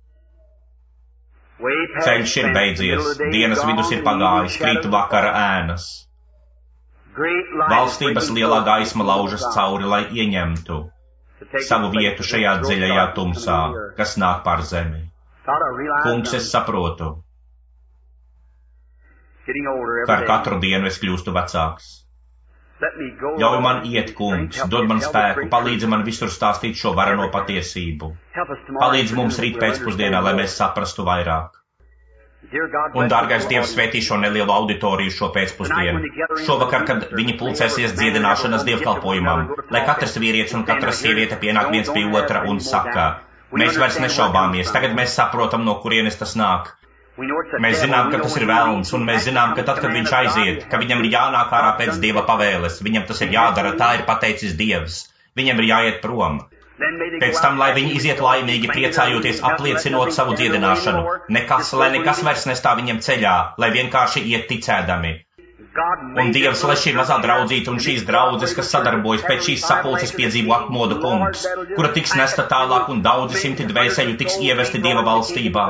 Ceļš ir beidzies, dienas vidus ir pagājis, krīt vakara ēnas. Valstības lielā gaisma laužas cauri, lai ieņemtu savu vietu šajā dziļajā tumsā, kas nāk pār zemi. Kungs, es saprotu, ka ar katru dienu es kļūstu vecāks. Ļauj man iet, Kungs, dod man spēku, palīdzi man visur stāstīt šo vareno patiesību. Palīdzi mums rīt pēcpusdienā, lai mēs saprastu vairāk. Un, dārgais Dievs, svētī šo nelielu auditoriju šo pēcpusdienu. Šovakar, kad viņi pulcēsies dziedināšanas dievkalpojumam, lai katrs vīrietis un katra sieviete pienāk viens pie otra un saka, mēs vairs nešaubāmies, tagad mēs saprotam, no kurienes tas nāk. Mēs zinām, ka tas ir velns, un mēs zinām, ka tad, kad viņš aiziet, ka viņam ir jānāk ārā pēc Dieva pavēles, viņam tas ir jādara, tā ir pateicis Dievs, viņam ir jāiet prom. Pēc tam, lai viņi iziet laimīgi, priecājoties, apliecinot savu dziedināšanu, nekas, lai nekas vairs nestāv viņam ceļā, lai vienkārši iet ticēdami. Un Dievs, lai šī mazā draudzīte un šīs draudzes, kas sadarbojas pēc šīs sapulces piedzīvo atmodu Kungs, kura tiks nesta tālāk un daudzi simti dvēseļu tiks ievesti Dieva valstībā.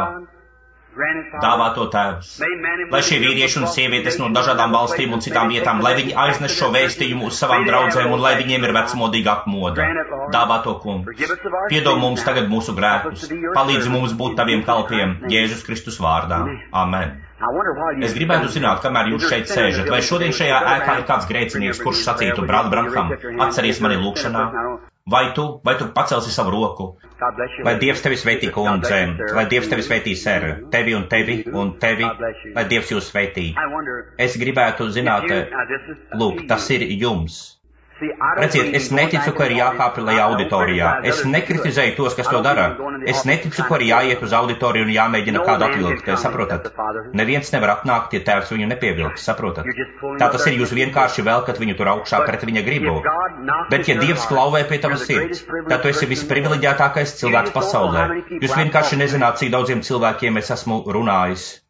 Dāvā to Tēvs, lai šie vīrieši un sievietes no dažādām valstīm un citām vietām, lai viņi aiznes šo vēstījumu uz savām draudzēm un lai viņiem ir vecmodīga atmoda. Dāvā to, Kungs. Piedod mums tagad mūsu grēkus. Palīdzi mums būt taviem kalpiem Jēzus Kristus vārdā. Amen. Es gribētu zināt, kamēr jūs šeit sēžat, vai šodien šajā ēkā ir kāds grēcinieks, kurš sacītu, brāl Branham, atceries mani lūkšanā? Vai tu, vai tu pacelsi savu roku? Lai Dievs tevi sveitī, kundze, lai Dievs tevi sveitī, ser, tevi un tevi un tevi, lai Dievs jūs sveitī. Es gribētu zināt, lūk, tas ir jums. Redziet, es neticu, ka ir jākāpj lai auditorijā. Es nekritizēju tos, kas to dara. Es neticu, ka ir jāiet uz auditoriju un jāmēģina kādu atvilkt. Saprotat? Neviens nevar atnākt, ja Tēvs viņu nepievilks. Saprotat? Tā tas ir, jūs vienkārši velkat viņu tur augšā pret viņa gribu. Bet, ja Dievs klauvē pie tavas sirds, tad tu esi visprivileģētākais cilvēks pasaulē. Jūs vienkārši nezināt, cik daudziem cilvēkiem es esmu runājis.